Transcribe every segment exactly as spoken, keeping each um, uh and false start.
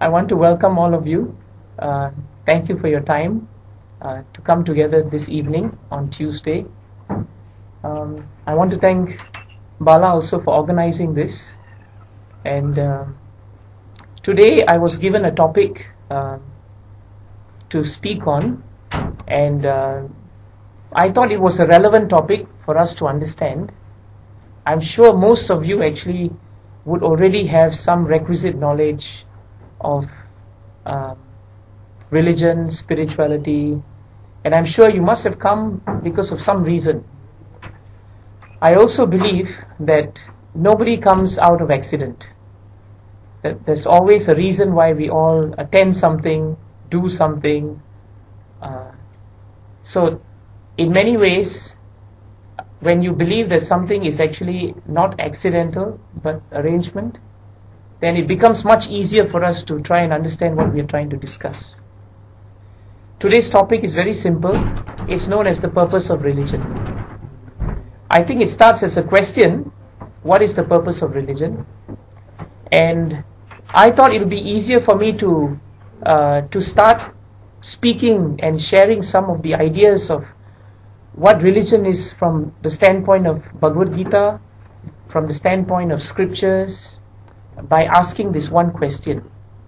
I want to welcome all of you. Uh, thank you for your time uh, to come together this evening on Tuesday. Um, I want to thank Bala also for organizing this. And uh, today I was given a topic uh, to speak on, and uh, I thought it was a relevant topic for us to understand. I'm sure most of you actually would already have some requisite knowledge of uh, religion, spirituality, and I'm sure you must have come because of some reason. I also believe that nobody comes out of accident. That there's always a reason why we all attend something, do something. Uh, so, in many ways, when you believe that something is actually not accidental but arrangement, then it becomes much easier for us to try and understand what we are trying to discuss. Today's topic is very simple. It's known as the purpose of religion. I think it starts as a question: what is the purpose of religion? And I thought it would be easier for me to uh, to start speaking and sharing some of the ideas of what religion is from the standpoint of Bhagavad Gita, from the standpoint of scriptures, by asking this one question: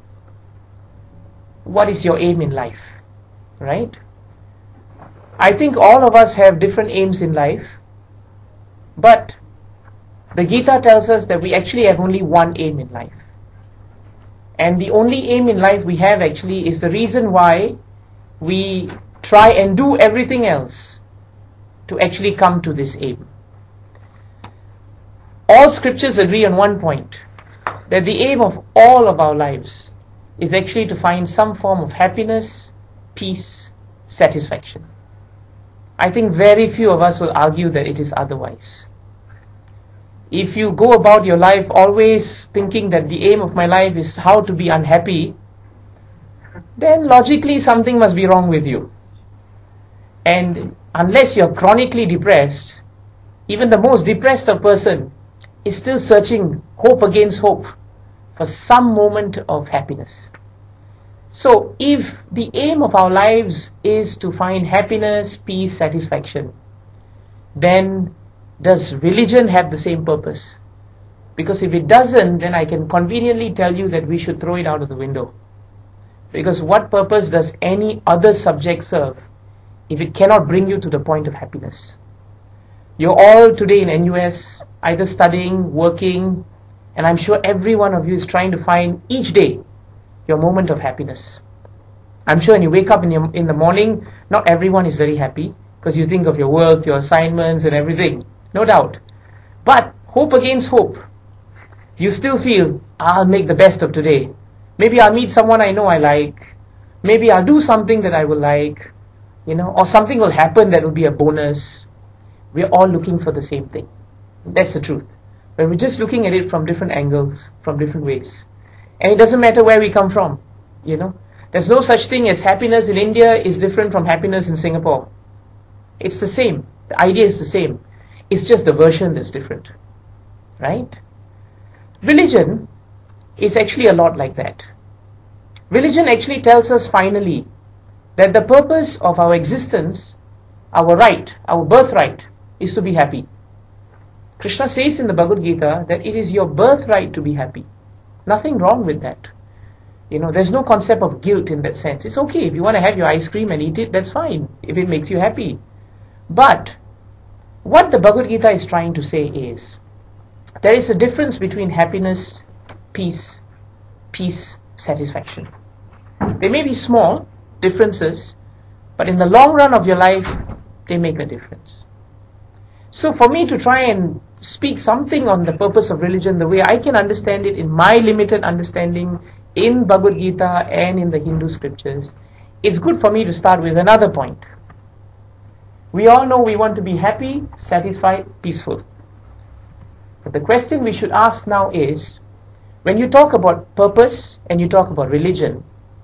what is your aim in life? Right? I think all of us have different aims in life, but the Gita tells us that we actually have only one aim in life. And the only aim in life we have actually is the reason why we try and do everything else to actually come to this aim. All scriptures agree on one point, that the aim of all of our lives is actually to find some form of happiness, peace, satisfaction. I think very few of us will argue that it is otherwise. If you go about your life always thinking that the aim of my life is how to be unhappy, then logically something must be wrong with you. And unless you're chronically depressed, even the most depressed of person is still searching hope against hope for some moment of happiness. So if the aim of our lives is to find happiness, peace, satisfaction, then does religion have the same purpose? Because if it doesn't, then I can conveniently tell you that we should throw it out of the window. Because what purpose does any other subject serve if it cannot bring you to the point of happiness? You're all today in N U S, either studying, working, and I'm sure every one of you is trying to find each day your moment of happiness. I'm sure when you wake up in, your, in the morning, not everyone is very happy because you think of your work, your assignments and everything. No doubt. But hope against hope. You still feel, I'll make the best of today. Maybe I'll meet someone I know I like. Maybe I'll do something that I will like. You know, or something will happen that will be a bonus. We're all looking for the same thing. That's the truth. But we're just looking at it from different angles, from different ways. And it doesn't matter where we come from. You know, there's no such thing as happiness in India is different from happiness in Singapore. It's the same. The idea is the same. It's just the version that's different. Right? Religion is actually a lot like that. Religion actually tells us finally that the purpose of our existence, our right, our birthright, is to be happy. Krishna says in the Bhagavad Gita that it is your birthright to be happy. Nothing wrong with that. You know, there's no concept of guilt in that sense. It's okay, if you want to have your ice cream and eat it, that's fine, if it makes you happy. But what the Bhagavad Gita is trying to say is, there is a difference between happiness, peace, peace, satisfaction. They may be small differences, but in the long run of your life, they make a difference. So for me to try and speak something on the purpose of religion the way I can understand it in my limited understanding in Bhagavad Gita and in the Hindu scriptures, it's good for me to start with another point. We all know we want to be happy, satisfied, peaceful. But the question we should ask now is, when you talk about purpose and you talk about religion,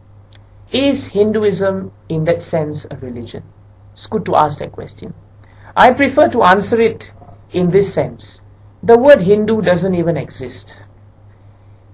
is Hinduism in that sense a religion? It's good to ask that question. I prefer to answer it in this sense. The word Hindu doesn't even exist.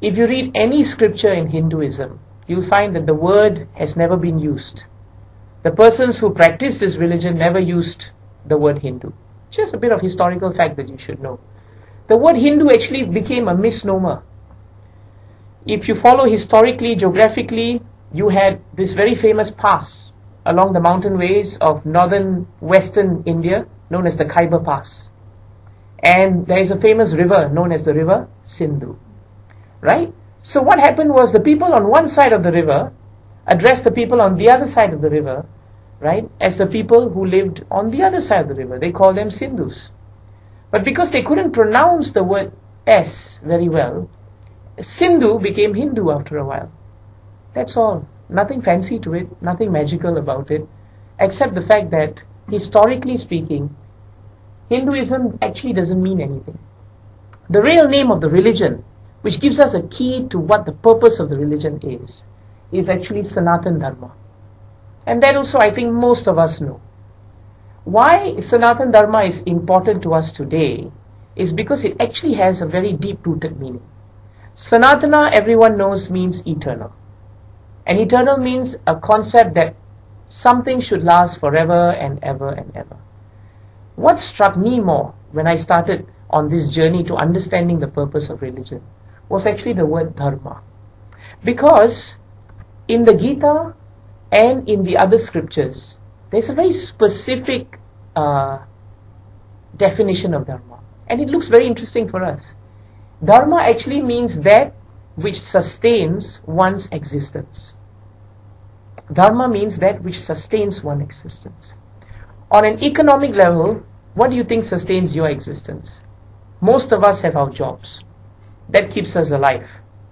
if you read any scripture in Hinduism, you'll find that the word has never been used. The persons who practice this religion never used the word Hindu. Just a bit of historical fact that you should know. The word Hindu actually became a misnomer. If you follow historically, geographically, you had this very famous pass along the mountain ways of northern western India known as the Khyber Pass. And there is a famous river known as the river Sindhu. Right? So what happened was the people on one side of the river addressed the people on the other side of the river, right, as the people who lived on the other side of the river. They called them Sindhus. But because they couldn't pronounce the word S very well, Sindhu became Hindu after a while. That's all. Nothing fancy to it, nothing magical about it, except the fact that, historically speaking, Hinduism actually doesn't mean anything. The real name of the religion, which gives us a key to what the purpose of the religion is, is actually Sanatana Dharma. And that also I think most of us know. Why Sanatana Dharma is important to us today is because it actually has a very deep-rooted meaning. Sanatana, everyone knows, means eternal. And eternal means a concept that something should last forever and ever and ever. What struck me more when I started on this journey to understanding the purpose of religion was actually the word dharma. Because in the Gita and in the other scriptures, there's a very specific uh, definition of dharma. And it looks very interesting for us. Dharma actually means that which sustains one's existence. Dharma means that which sustains one's existence. On an economic level, what do you think sustains your existence? Most of us have our jobs. That keeps us alive.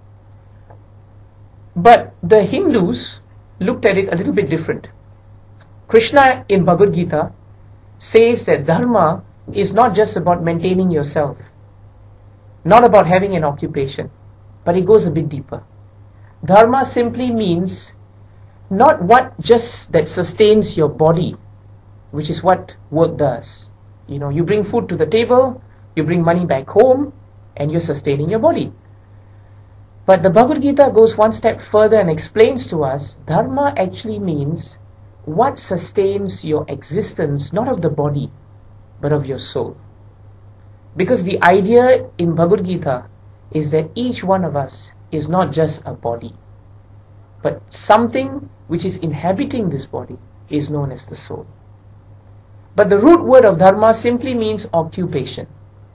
But the Hindus looked at it a little bit different. Krishna in Bhagavad Gita says that dharma is not just about maintaining yourself, not about having an occupation, but it goes a bit deeper. Dharma simply means not what just that sustains your body, which is what work does. You know, you bring food to the table, you bring money back home, and you're sustaining your body. But the Bhagavad Gita goes one step further and explains to us, dharma actually means what sustains your existence, not of the body, but of your soul. Because the idea in Bhagavad Gita is that each one of us is not just a body, but something which is inhabiting this body is known as the soul. But the root word of dharma simply means occupation.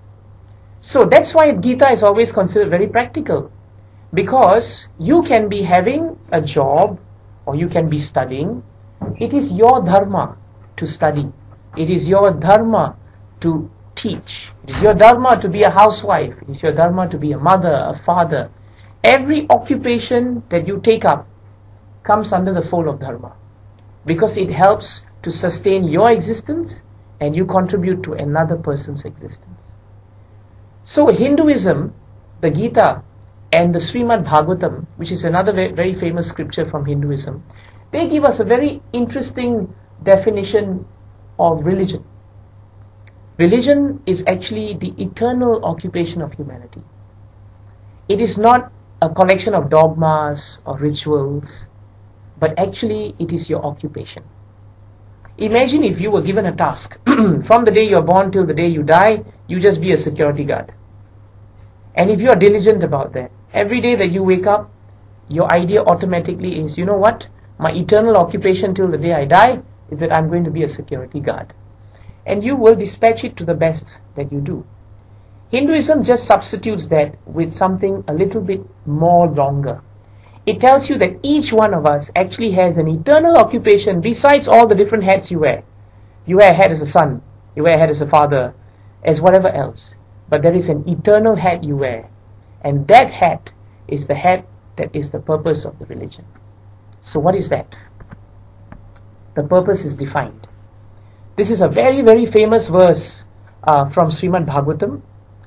So that's why Gita is always considered very practical. Because you can be having a job or you can be studying. It is your dharma to study. It is your dharma to teach. It is your dharma to be a housewife. It is your dharma to be a mother, a father. Every occupation that you take up comes under the fold of dharma. Because it helps to sustain your existence and you contribute to another person's existence. So Hinduism, the Gita, and the Srimad Bhagavatam, which is another very, very famous scripture from Hinduism, they give us a very interesting definition of religion. Religion is actually the eternal occupation of humanity. It is not a collection of dogmas or rituals, but actually it is your occupation. Imagine if you were given a task. From the day you are born till the day you die, you just be a security guard. And if you are diligent about that, every day that you wake up, your idea automatically is, you know what? My eternal occupation till the day I die is that I'm going to be a security guard. And you will dispatch it to the best that you do. Hinduism just substitutes that with something a little bit more longer. It tells you that each one of us actually has an eternal occupation besides all the different hats you wear. You wear a hat as a son, you wear a hat as a father, as whatever else. But there is an eternal hat you wear. And that hat is the hat that is the purpose of the religion. So what is that? The purpose is defined. This is a very, very famous verse uh, from Srimad Bhagavatam.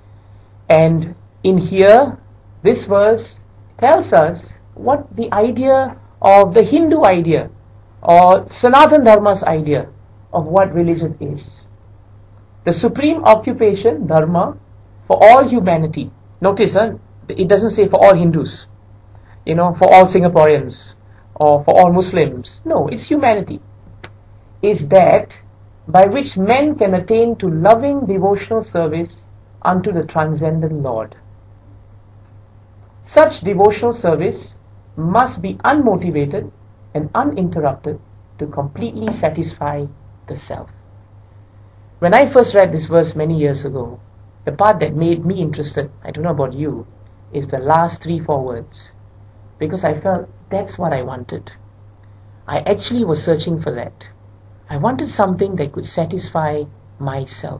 And in here, this verse tells us what the idea of the Hindu idea or Sanatana Dharma's idea of what religion is. The supreme occupation, dharma, for all humanity. Notice, huh? It doesn't say for all Hindus, you know, for all Singaporeans, or for all Muslims. No, it's humanity. Is that by which men can attain to loving devotional service unto the transcendent Lord. Such devotional service must be unmotivated and uninterrupted to completely satisfy the self. When I first read this verse many years ago, the part that made me interested, I don't know about you, is the last three, four words. Because I felt that's what I wanted. I actually was searching for that. I wanted something that could satisfy myself.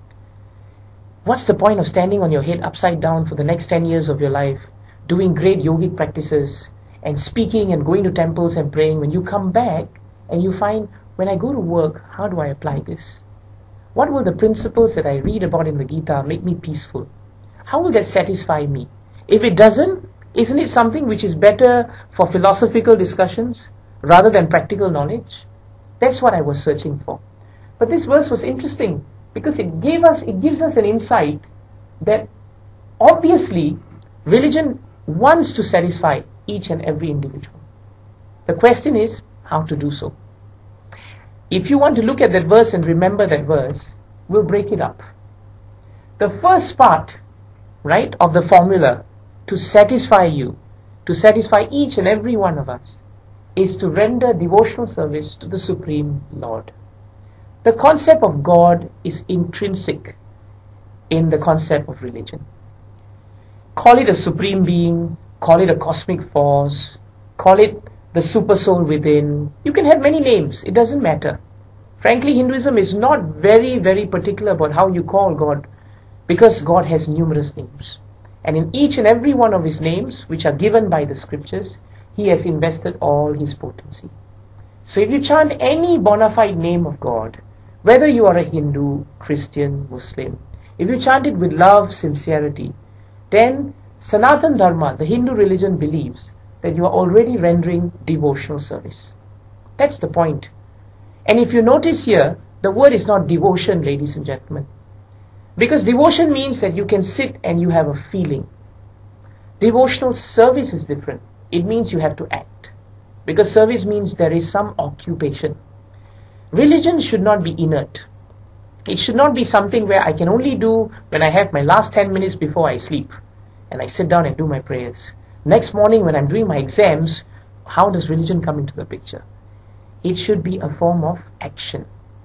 What's the point of standing on your head upside down for the next ten years of your life, doing great yogic practices, and speaking and going to temples and praying, when you come back and you find, when I go to work, how do I apply this? What will the principles that I read about in the Gita make me peaceful? How will that satisfy me? If it doesn't, isn't it something which is better for philosophical discussions rather than practical knowledge? That's what I was searching for. But this verse was interesting because it gave us, it gives us an insight that obviously religion wants to satisfy each and every individual. The question is how to do so. If you want to look at that verse and remember that verse, we'll break it up. The first part, right, of the formula to satisfy you, to satisfy each and every one of us, is to render devotional service to the Supreme Lord. The concept of God is intrinsic in the concept of religion. Call it a supreme being, call it a cosmic force, call it the super soul within. You can have many names, it doesn't matter. Frankly, Hinduism is not very, very particular about how you call God, because God has numerous names. And in each and every one of His names, which are given by the scriptures, He has invested all His potency. So if you chant any bona fide name of God, whether you are a Hindu, Christian, Muslim, if you chant it with love, sincerity, then Sanatan Dharma, the Hindu religion, believes that you are already rendering devotional service. That's the point. And if you notice here, the word is not devotion, ladies and gentlemen. Because devotion means that you can sit and you have a feeling. Devotional service is different. It means you have to act. Because service means there is some occupation. Religion should not be inert. It should not be something where I can only do when I have my last ten minutes before I sleep. And I sit down and do my prayers. Next morning when I'm doing my exams, how does religion come into the picture? It should be a form of action.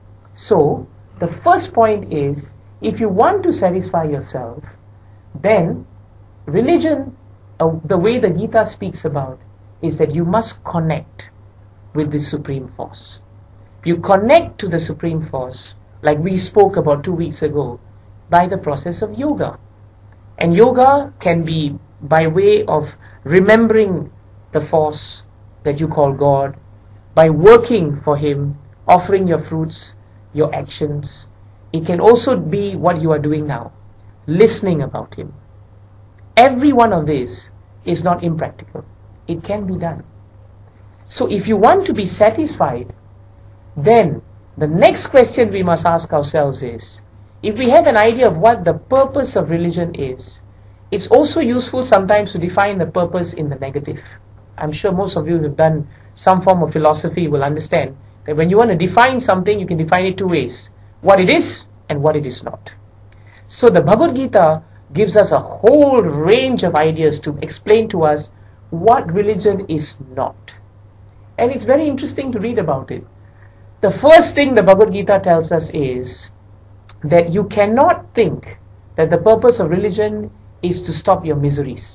So, the first point is, if you want to satisfy yourself, then religion, uh, the way the Gita speaks about, is that you must connect with the Supreme Force. You connect to the Supreme Force, like we spoke about two weeks ago, by the process of yoga. And yoga can be by way of remembering the force that you call God, by working for Him, offering your fruits, your actions. It can also be what you are doing now, listening about Him. Every one of these is not impractical. It can be done. So if you want to be satisfied, then the next question we must ask ourselves is, if we have an idea of what the purpose of religion is, it's also useful sometimes to define the purpose in the negative. I'm sure most of you who have done some form of philosophy will understand that when you want to define something, you can define it two ways. What it is and what it is not. So the Bhagavad Gita gives us a whole range of ideas to explain to us what religion is not. And it's very interesting to read about it. The first thing the Bhagavad Gita tells us is that you cannot think that the purpose of religion is to stop your miseries.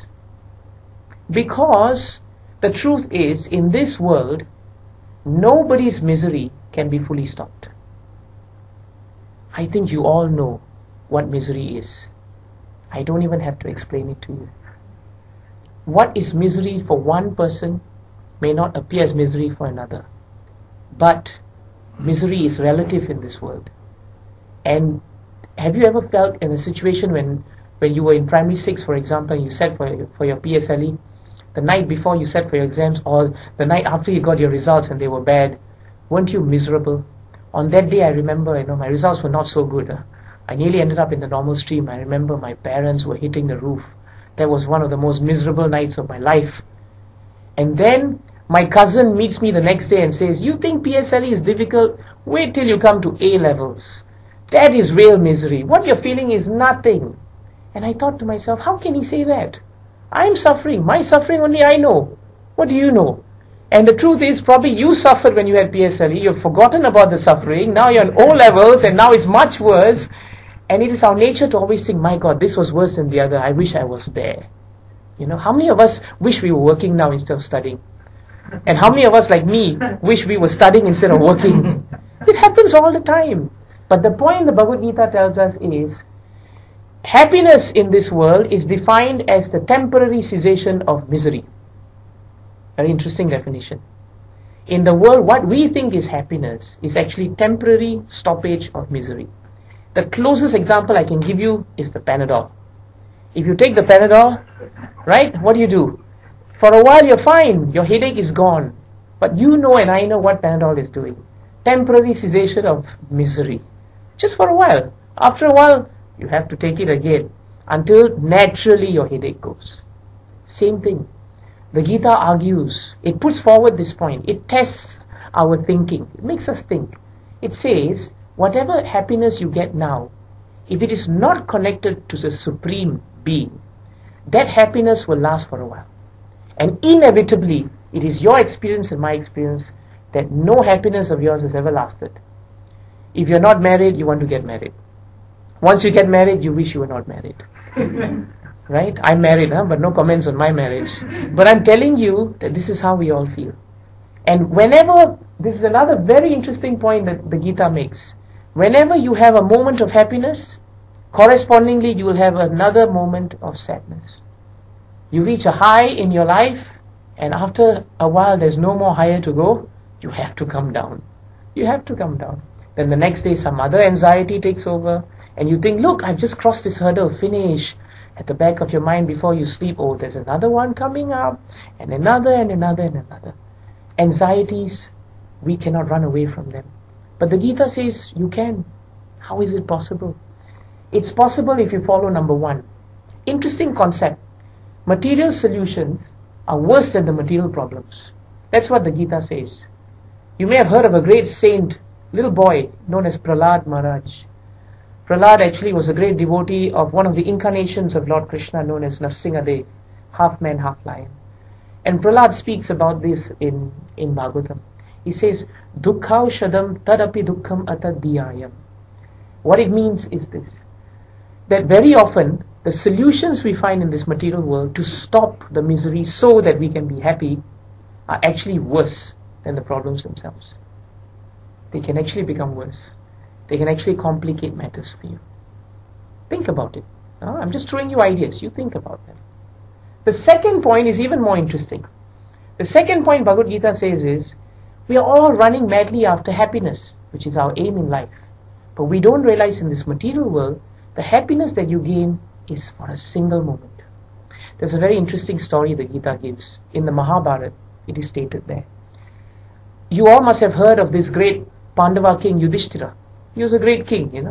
Because the truth is, in this world, nobody's misery can be fully stopped. I think you all know what misery is. I don't even have to explain it to you. What is misery for one person may not appear as misery for another. But misery is relative in this world. And have you ever felt in a situation when, when you were in primary six, for example, and you sat for your, for your P S L E, the night before you sat for your exams, or the night after you got your results and they were bad, weren't you miserable? On that day, I remember, you know, my results were not so good. Huh? I nearly ended up in the normal stream. I remember my parents were hitting the roof. That was one of the most miserable nights of my life. And then my cousin meets me the next day and says, you think P S L E is difficult? Wait till you come to A levels. That is real misery. What you're feeling is nothing. And I thought to myself, how can he say that? I'm suffering. My suffering only I know. What do you know? And the truth is, probably you suffered when you had P S L E. You've forgotten about the suffering. Now you're on O levels and now it's much worse. And it is our nature to always think, my God, this was worse than the other. I wish I was there. You know, how many of us wish we were working now instead of studying? And how many of us, like me, wish we were studying instead of working? It happens all the time. But the point the Bhagavad Gita tells us is, happiness in this world is defined as the temporary cessation of misery. Very interesting definition. In the world, what we think is happiness is actually temporary stoppage of misery. The closest example I can give you is the Panadol. If you take the Panadol, right, what do you do? For a while you're fine, your headache is gone. But you know and I know what Panadol is doing. Temporary cessation of misery. Just for a while. After a while, you have to take it again until naturally your headache goes. Same thing. The Gita argues, it puts forward this point, it tests our thinking, it makes us think. It says, whatever happiness you get now, if it is not connected to the Supreme Being, that happiness will last for a while. And inevitably, it is your experience and my experience that no happiness of yours has ever lasted. If you're not married, you want to get married. Once you get married, you wish you were not married. Right? I'm married, huh? But no comments on my marriage. But I'm telling you that this is how we all feel. And whenever, this is another very interesting point that the Gita makes. Whenever you have a moment of happiness, correspondingly you will have another moment of sadness. You reach a high in your life, and after a while there's no more higher to go, you have to come down. You have to come down. Then the next day some other anxiety takes over, and you think, look, I've just crossed this hurdle, finish. At the back of your mind before you sleep, oh, there's another one coming up, and another, and another, and another. Anxieties, we cannot run away from them. But the Gita says, you can. How is it possible? It's possible if you follow number one. Interesting concept. Material solutions are worse than the material problems. That's what the Gita says. You may have heard of a great saint, little boy, known as Prahlad Maharaj. Prahlad actually was a great devotee of one of the incarnations of Lord Krishna known as Nrsimhadev, half man, half lion. And Prahlad speaks about this in, in Bhagavatam. He says, Dukkhav shadam tadapi dukkham atadiyayam. What it means is this, that very often the solutions we find in this material world to stop the misery so that we can be happy are actually worse than the problems themselves. They can actually become worse. They can actually complicate matters for you. Think about it. Uh, I'm just throwing you ideas. You think about them. The second point is even more interesting. The second point Bhagavad Gita says is, we are all running madly after happiness, which is our aim in life. But we don't realize in this material world, the happiness that you gain is for a single moment. There's a very interesting story the Gita gives. In the Mahabharata, it is stated there. You all must have heard of this great Pandava king Yudhishthira. He was a great king, you know.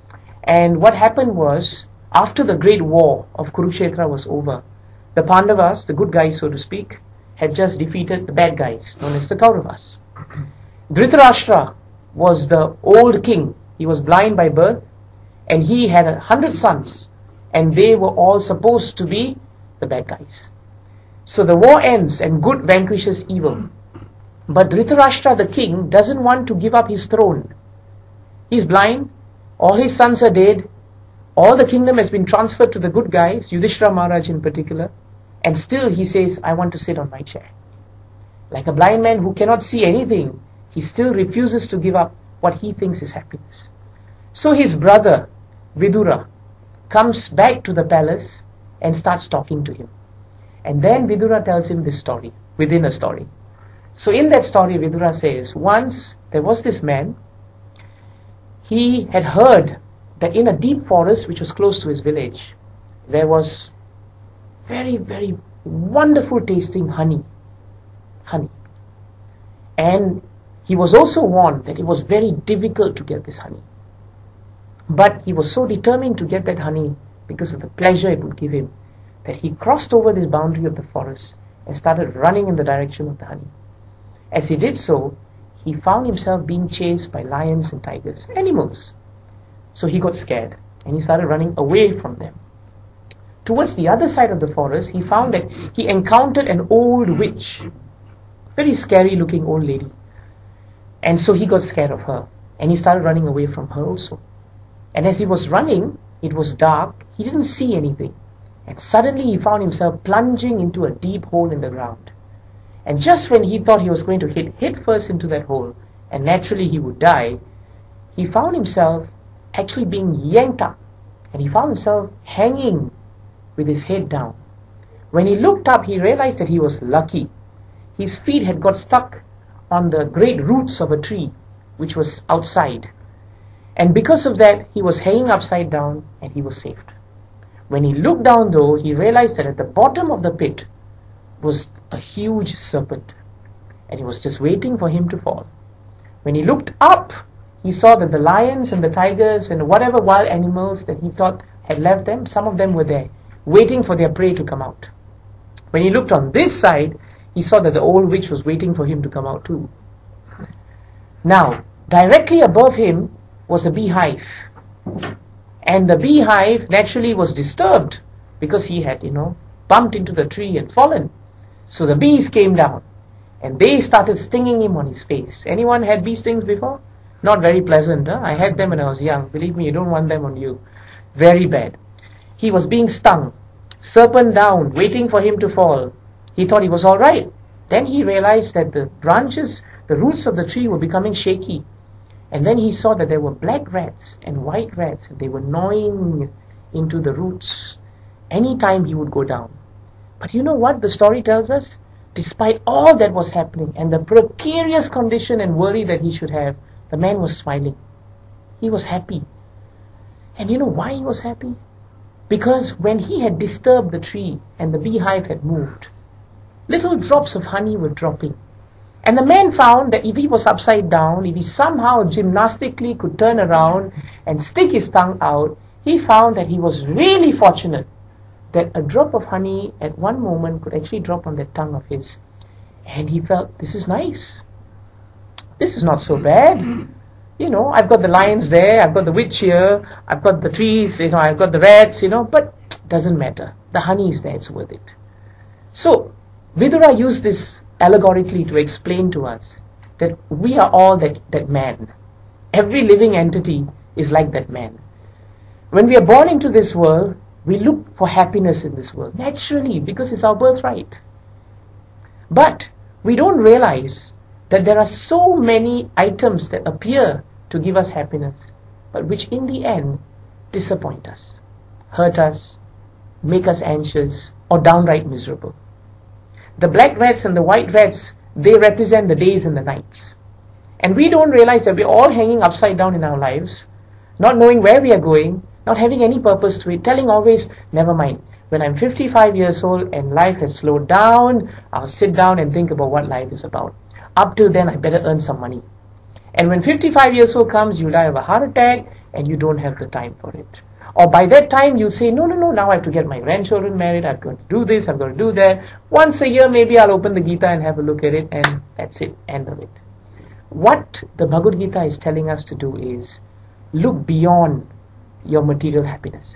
And what happened was, after the great war of Kurukshetra was over, the Pandavas, the good guys so to speak, had just defeated the bad guys, known as the Kauravas. Dhritarashtra was the old king. He was blind by birth, and he had a hundred sons, and they were all supposed to be the bad guys. So the war ends, and good vanquishes evil. But Dhritarashtra, the king, doesn't want to give up his throne. He's blind, all his sons are dead, all the kingdom has been transferred to the good guys, Yudhishthira Maharaj in particular, and still he says, I want to sit on my chair. Like a blind man who cannot see anything, he still refuses to give up what he thinks is happiness. So his brother, Vidura, comes back to the palace and starts talking to him. And then Vidura tells him this story, within a story. So in that story, Vidura says, once there was this man. He had heard that in a deep forest which was close to his village, there was very, very wonderful tasting honey. Honey. And he was also warned that it was very difficult to get this honey. But he was so determined to get that honey because of the pleasure it would give him, that he crossed over this boundary of the forest and started running in the direction of the honey. As he did so, he found himself being chased by lions and tigers, animals. So he got scared and he started running away from them. Towards the other side of the forest, he found that he encountered an old witch, very scary looking old lady. And so he got scared of her and he started running away from her also. And as he was running, it was dark, he didn't see anything. And suddenly he found himself plunging into a deep hole in the ground. And just when he thought he was going to hit head first into that hole, and naturally he would die, he found himself actually being yanked up. And he found himself hanging with his head down. When he looked up, he realized that he was lucky. His feet had got stuck on the great roots of a tree, which was outside. And because of that, he was hanging upside down and he was saved. When he looked down though, he realized that at the bottom of the pit was a huge serpent. And he was just waiting for him to fall. When he looked up, he saw that the lions and the tigers and whatever wild animals that he thought had left them, some of them were there, waiting for their prey to come out. When he looked on this side, he saw that the old witch was waiting for him to come out too. Now, directly above him was a beehive. And the beehive naturally was disturbed because he had, you know, bumped into the tree and fallen. So the bees came down and they started stinging him on his face. Anyone had bee stings before? Not very pleasant, huh? I had them when I was young. Believe me, you don't want them on you. Very bad. He was being stung. Serpent down, waiting for him to fall. He thought he was all right. Then he realized that the branches, the roots of the tree were becoming shaky. And then he saw that there were black rats and white rats, and they were gnawing into the roots anytime he would go down. But you know what the story tells us? Despite all that was happening and the precarious condition and worry that he should have, the man was smiling. He was happy. And you know why he was happy? Because when he had disturbed the tree and the beehive had moved, little drops of honey were dropping. And the man found that if he was upside down, if he somehow gymnastically could turn around and stick his tongue out, he found that he was really fortunate that a drop of honey at one moment could actually drop on that tongue of his. And he felt, this is nice. This is not so bad. You know, I've got the lions there, I've got the witch here, I've got the trees, you know, I've got the rats, you know, but it doesn't matter. The honey is there, it's worth it. So, Vidura used this allegorically to explain to us that we are all that, that man. Every living entity is like that man. When we are born into this world, we look for happiness in this world, naturally, because it's our birthright. But we don't realize that there are so many items that appear to give us happiness, but which in the end disappoint us, hurt us, make us anxious, or downright miserable. The black rats and the white rats, they represent the days and the nights. And we don't realize that we're all hanging upside down in our lives, not knowing where we are going, not having any purpose to it, telling always, never mind, when I'm fifty-five years old and life has slowed down, I'll sit down and think about what life is about. Up till then, I better earn some money. And when fifty-five years old comes, you die of a heart attack and you don't have the time for it. Or by that time, you say, no, no, no, now I have to get my grandchildren married, I've got to do this, I've got to do that. Once a year, maybe I'll open the Gita and have a look at it, and that's it, end of it. What the Bhagavad Gita is telling us to do is, look beyond your material happiness.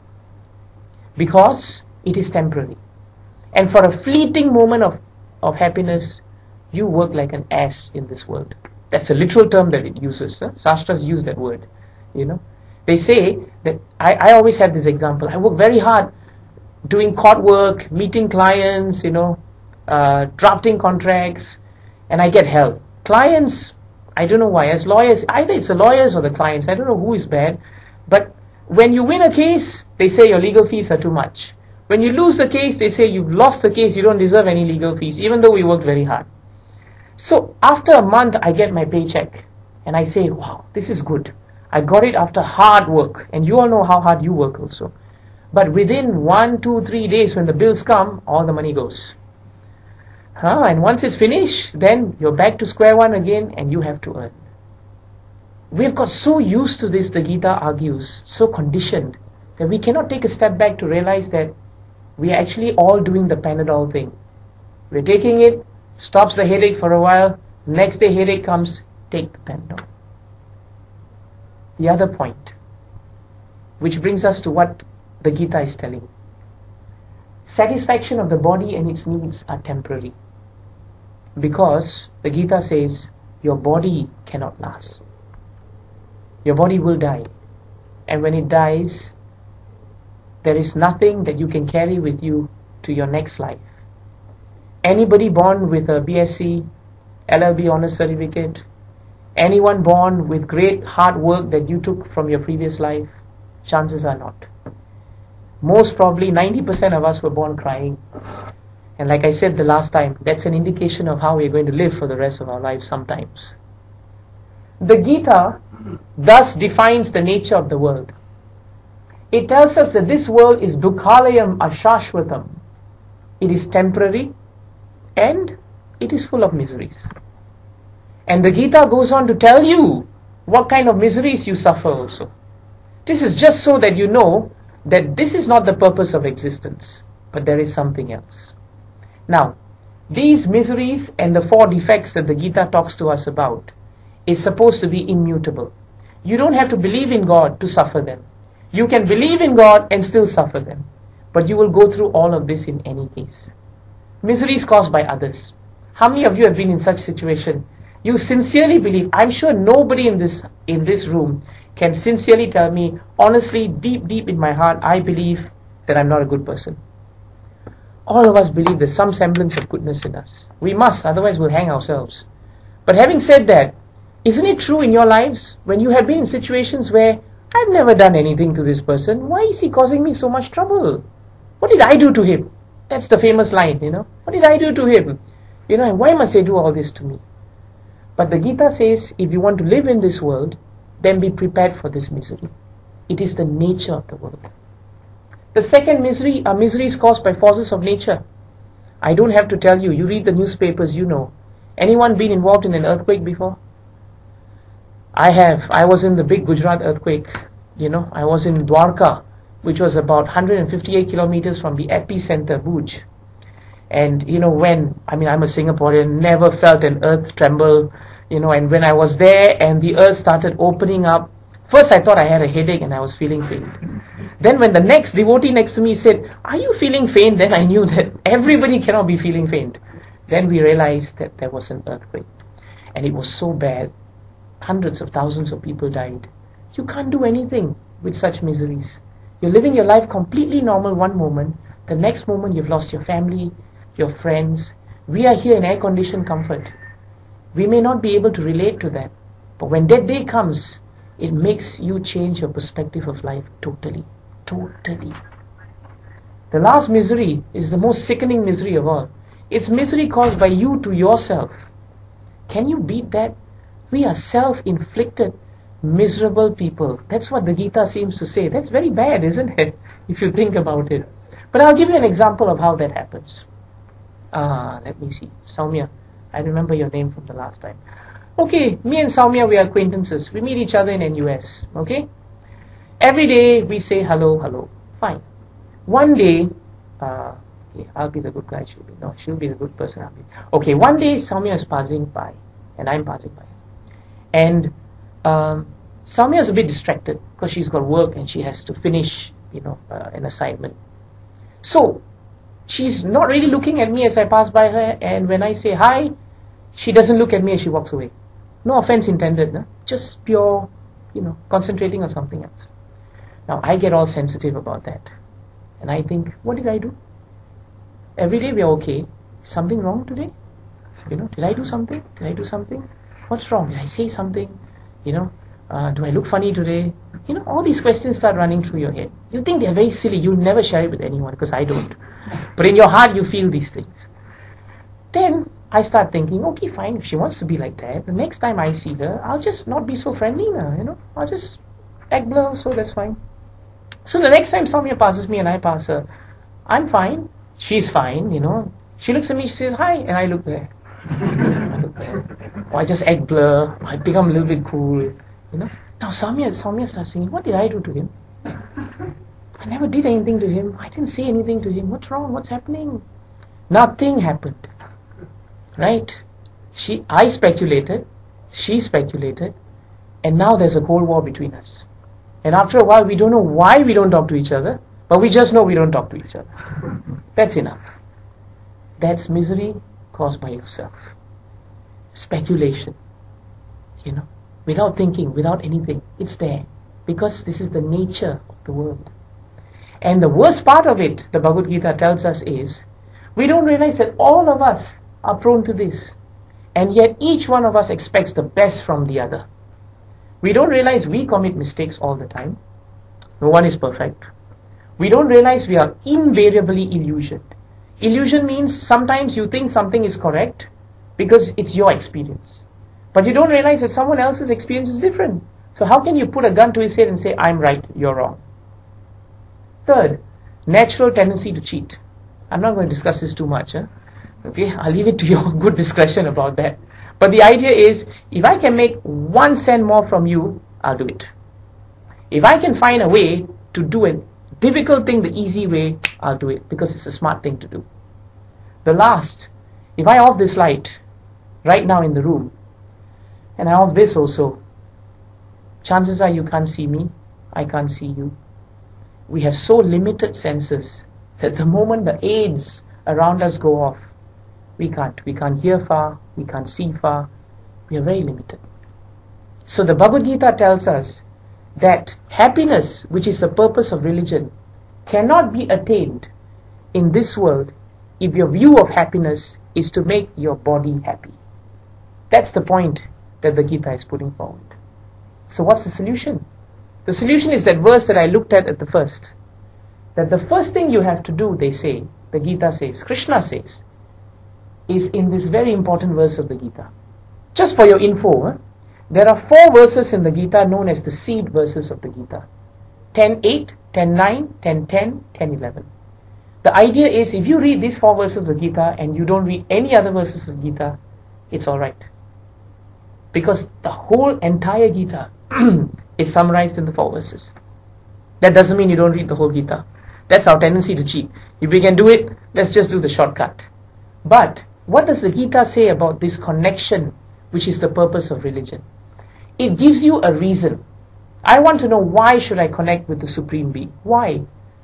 Because it is temporary. And for a fleeting moment of, of happiness, you work like an ass in this world. That's a literal term that it uses. Huh? Shastras use that word, you know. They say that, I, I always have this example, I work very hard doing court work, meeting clients, you know, uh, drafting contracts, and I get hell. Clients, I don't know why, as lawyers, either it's the lawyers or the clients, I don't know who is bad, but when you win a case, they say your legal fees are too much. When you lose the case, they say you've lost the case, you don't deserve any legal fees, even though we worked very hard. So after a month, I get my paycheck, and I say, wow, this is good. I got it after hard work, and you all know how hard you work also. But within one, two, three days when the bills come, all the money goes. Huh? And once it's finished, then you're back to square one again, and you have to earn. We've got so used to this, the Gita argues, so conditioned, that we cannot take a step back to realize that we are actually all doing the Panadol thing. We're taking it, stops the headache for a while, next day headache comes, take the Panadol. The other point, which brings us to what the Gita is telling. Satisfaction of the body and its needs are temporary. Because the Gita says, your body cannot last. Your body will die. And when it dies, there is nothing that you can carry with you to your next life. Anybody born with a B S c, L L B honors certificate, anyone born with great hard work that you took from your previous life, chances are not. Most probably ninety percent of us were born crying. And like I said the last time, that's an indication of how we're going to live for the rest of our lives sometimes. The Gita thus defines the nature of the world. It tells us that this world is dukhalayam ashashvatam. It is temporary and it is full of miseries. And the Gita goes on to tell you what kind of miseries you suffer also. This is just so that you know that this is not the purpose of existence, but there is something else. Now, these miseries and the four defects that the Gita talks to us about is supposed to be immutable. You don't have to believe in God to suffer them. You can believe in God and still suffer them. But you will go through all of this in any case. Miseries caused by others. How many of you have been in such situation? You sincerely believe, I'm sure nobody in this in this room can sincerely tell me, honestly, deep, deep in my heart, I believe that I'm not a good person. All of us believe there's some semblance of goodness in us. We must, otherwise we'll hang ourselves. But having said that, isn't it true in your lives, when you have been in situations where I've never done anything to this person, why is he causing me so much trouble? What did I do to him? That's the famous line, you know. What did I do to him? You know, and why must they do all this to me? But the Gita says, if you want to live in this world, then be prepared for this misery. It is the nature of the world. The second misery are miseries caused by forces of nature. I don't have to tell you, you read the newspapers, you know. Anyone been involved in an earthquake before? I have. I was in the big Gujarat earthquake. You know, I was in Dwarka, which was about one hundred fifty-eight kilometers from the epicenter, Bhuj. And, you know, when, I mean, I'm a Singaporean, never felt an earth tremble, you know, and when I was there and the earth started opening up, first I thought I had a headache and I was feeling faint. Then when the next devotee next to me said, are you feeling faint? Then I knew that everybody cannot be feeling faint. Then we realized that there was an earthquake. And it was so bad. Hundreds of thousands of people died. You can't do anything with such miseries. You're living your life completely normal one moment. The next moment you've lost your family, your friends. We are here in air-conditioned comfort. We may not be able to relate to that. But when that day comes, it makes you change your perspective of life totally. Totally. The last misery is the most sickening misery of all. It's misery caused by you to yourself. Can you beat that? We are self-inflicted, miserable people. That's what the Gita seems to say. That's very bad, isn't it? If you think about it. But I'll give you an example of how that happens. Ah, let me see. Saumya, I remember your name from the last time. Okay, me and Saumya, we are acquaintances. We meet each other in N U S. Okay? Every day we say hello, hello. Fine. One day, uh, okay, I'll be the good guy, she'll be. No, she'll be the good person, I'll be. Okay, one day Saumya is passing by. And I'm passing by. And um, Saumya is a bit distracted because she's got work and she has to finish, you know, uh, an assignment. So, she's not really looking at me as I pass by her, and when I say hi, she doesn't look at me as she walks away. No offense intended, no? Just pure, you know, concentrating on something else. Now, I get all sensitive about that. And I think, what did I do? Every day we are okay. Is something wrong today? You know, did I do something? Did I do something? What's wrong? Did I say something? You know, uh, do I look funny today? You know, all these questions start running through your head. You think they're very silly. You'll never share it with anyone because I don't. But in your heart, you feel these things. Then I start thinking, okay, fine. If she wants to be like that, the next time I see her, I'll just not be so friendly now. You know, I'll just act blur. So that's fine. So the next time Saumya passes me and I pass her, I'm fine. She's fine. You know, she looks at me. She says hi, and I look there. I look there. Or I just act blur. I become a little bit cool. You know. Now Saumya, Saumya starts thinking, what did I do to him? I I never did anything to him. I didn't say anything to him. What's wrong? What's happening? Nothing happened. Right? She, I speculated, she speculated, and now there's a cold war between us. And after a while, we don't know why we don't talk to each other, but we just know we don't talk to each other. That's enough. That's misery caused by yourself. Speculation. You know, without thinking, without anything. It's there. Because this is the nature of the world. And the worst part of it, the Bhagavad Gita tells us, is we don't realize that all of us are prone to this. And yet each one of us expects the best from the other. We don't realize we commit mistakes all the time. No one is perfect. We don't realize we are invariably illusioned. Illusion means sometimes you think something is correct because it's your experience. But you don't realize that someone else's experience is different. So how can you put a gun to his head and say, I'm right, you're wrong? Third, natural tendency to cheat. I'm not going to discuss this too much. Huh? Okay, I'll leave it to your good discretion about that. But the idea is, if I can make one cent more from you, I'll do it. If I can find a way to do a difficult thing the easy way, I'll do it, because it's a smart thing to do. The last, if I off this light right now in the room, and I off this also, chances are you can't see me, I can't see you. We have so limited senses that the moment the aids around us go off, we can't. We can't hear far, we can't see far, we are very limited. So the Bhagavad Gita tells us that happiness, which is the purpose of religion, cannot be attained in this world if your view of happiness is to make your body happy. That's the point that the Gita is putting forward. So what's the solution? The solution is that verse that I looked at at the first. That the first thing you have to do, they say, the Gita says, Krishna says, is in this very important verse of the Gita. Just for your info, huh? There are four verses in the Gita known as the seed verses of the Gita. ten eight, ten nine, ten ten, ten eleven. The idea is, if you read these four verses of the Gita and you don't read any other verses of the Gita, it's alright. Because the whole entire Gita is summarized in the four verses. That doesn't mean you don't read the whole Gita. That's our tendency to cheat. If we can do it, let's just do the shortcut. But what does the Gita say about this connection, which is the purpose of religion? It gives you a reason. I want to know, why should I connect with the Supreme Being? Why?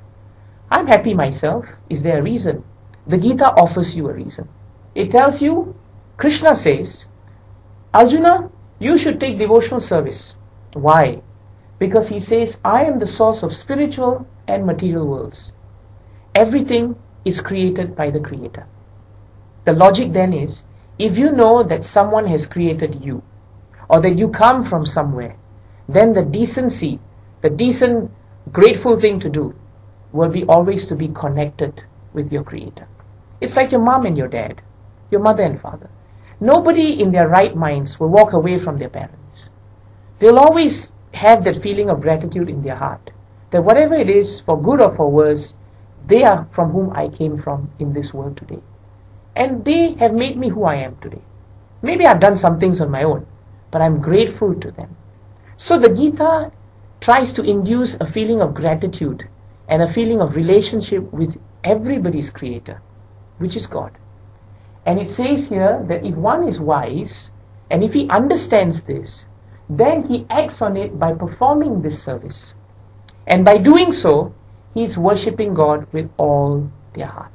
I'm happy myself. Is there a reason? The Gita offers you a reason. It tells you, Krishna says, Arjuna, you should take devotional service. Why? Because he says, I am the source of spiritual and material worlds. Everything is created by the Creator. The logic then is, if you know that someone has created you, or that you come from somewhere, then the decency, the decent, grateful thing to do will be always to be connected with your Creator. It's like your mom and your dad, your mother and father. Nobody in their right minds will walk away from their parents. They'll always have that feeling of gratitude in their heart, that whatever it is, for good or for worse, they are from whom I came from in this world today. And they have made me who I am today. Maybe I've done some things on my own, but I'm grateful to them. So the Gita tries to induce a feeling of gratitude and a feeling of relationship with everybody's Creator, which is God. And it says here that if one is wise, and if he understands this, then he acts on it by performing this service. And by doing so, he is worshipping God with all their heart.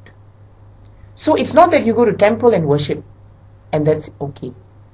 So it's not that you go to temple and worship, and that's okay.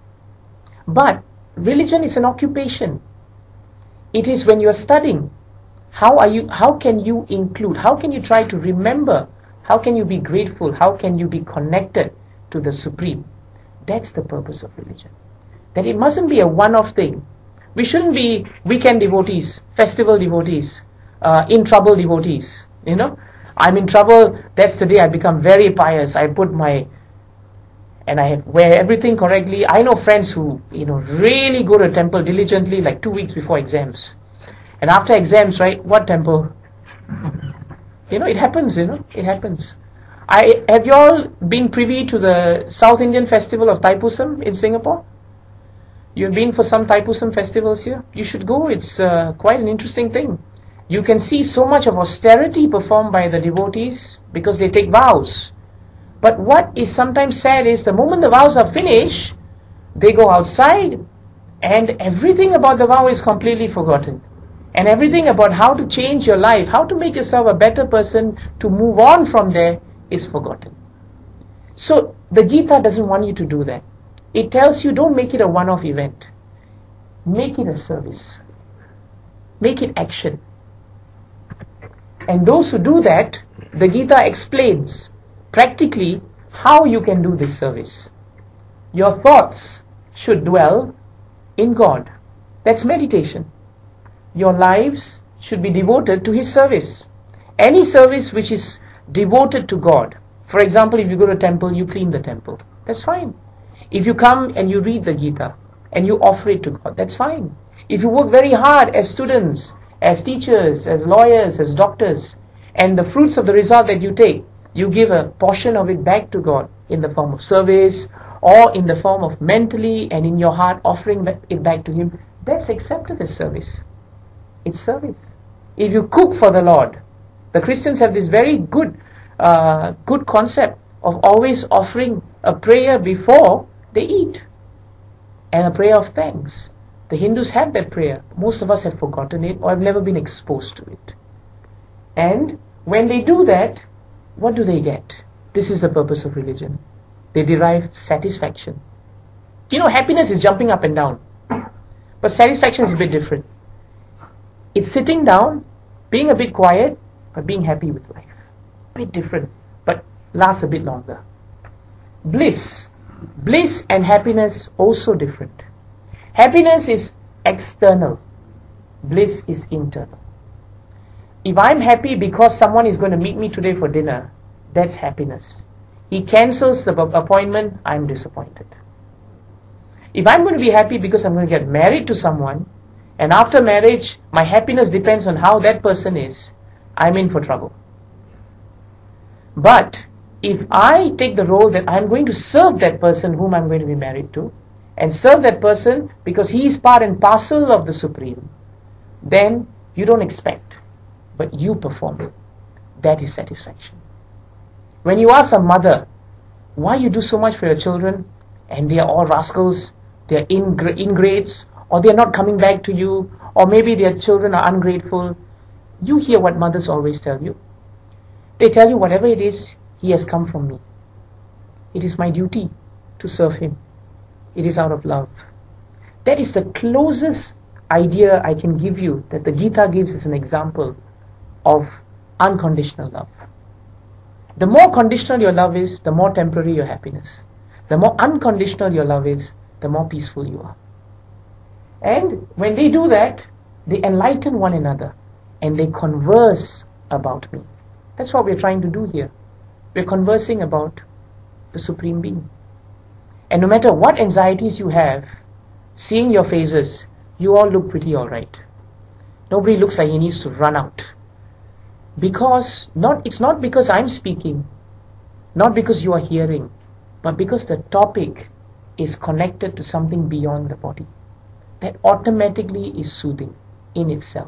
But religion is an occupation. It is when you are studying, how are you, how can you include, how can you try to remember, how can you be grateful, how can you be connected to the Supreme? That's the purpose of religion. That it mustn't be a one-off thing. We shouldn't be weekend devotees, festival devotees, uh, in trouble devotees, you know. I'm in trouble, that's the day I become very pious. I put my, and I wear everything correctly. I know friends who, you know, really go to temple diligently, like two weeks before exams. And after exams, right, what temple? You know, it happens, you know, it happens. I have you all been privy to the South Indian festival of Thaipusam in Singapore? You've been for some Thaipusam festivals here? You should go, it's uh, quite an interesting thing. You can see so much of austerity performed by the devotees because they take vows. But what is sometimes sad is the moment the vows are finished, they go outside and everything about the vow is completely forgotten. And everything about how to change your life, how to make yourself a better person, to move on from there, is forgotten. So the Gita doesn't want you to do that. It tells you, don't make it a one-off event. Make it a service. Make it action. And those who do that, the Gita explains practically how you can do this service. Your thoughts should dwell in God. That's meditation. Your lives should be devoted to His service. Any service which is devoted to God. For example, if you go to a temple, you clean the temple. That's fine. If you come and you read the Gita and you offer it to God, that's fine. If you work very hard as students, as teachers, as lawyers, as doctors, and the fruits of the result that you take, you give a portion of it back to God in the form of service or in the form of mentally and in your heart offering it back to Him, that's accepted as service. It's service. If you cook for the Lord, the Christians have this very good uh, good concept of always offering a prayer before they eat, and a prayer of thanks. The Hindus have that prayer. Most of us have forgotten it or have never been exposed to it. And when they do that, what do they get? This is the purpose of religion. They derive satisfaction. You know, happiness is jumping up and down, but satisfaction is a bit different. It's sitting down, being a bit quiet, but being happy with life. A bit different, but lasts a bit longer. Bliss. Bliss and happiness also different. Happiness is external. Bliss is internal. If I'm happy because someone is going to meet me today for dinner, that's happiness. He cancels the appointment, I'm disappointed. If I'm going to be happy because I'm going to get married to someone, and after marriage, my happiness depends on how that person is, I'm in for trouble. But if I take the role that I'm going to serve that person whom I'm going to be married to, and serve that person because he is part and parcel of the Supreme, then you don't expect, but you perform it. That is satisfaction. When you ask a mother, why you do so much for your children, and they are all rascals, they are ingra- ingrates, or they are not coming back to you, or maybe their children are ungrateful, you hear what mothers always tell you. They tell you, whatever it is, he has come from me. It is my duty to serve him. It is out of love. That is the closest idea I can give you that the Gita gives as an example of unconditional love. The more conditional your love is, the more temporary your happiness. The more unconditional your love is, the more peaceful you are. And when they do that, they enlighten one another and they converse about me. That's what we're trying to do here. We're conversing about the Supreme Being. And no matter what anxieties you have, seeing your faces, you all look pretty alright. Nobody looks like he needs to run out. Because not it's not because I'm speaking, not because you are hearing, but because the topic is connected to something beyond the body. That automatically is soothing in itself.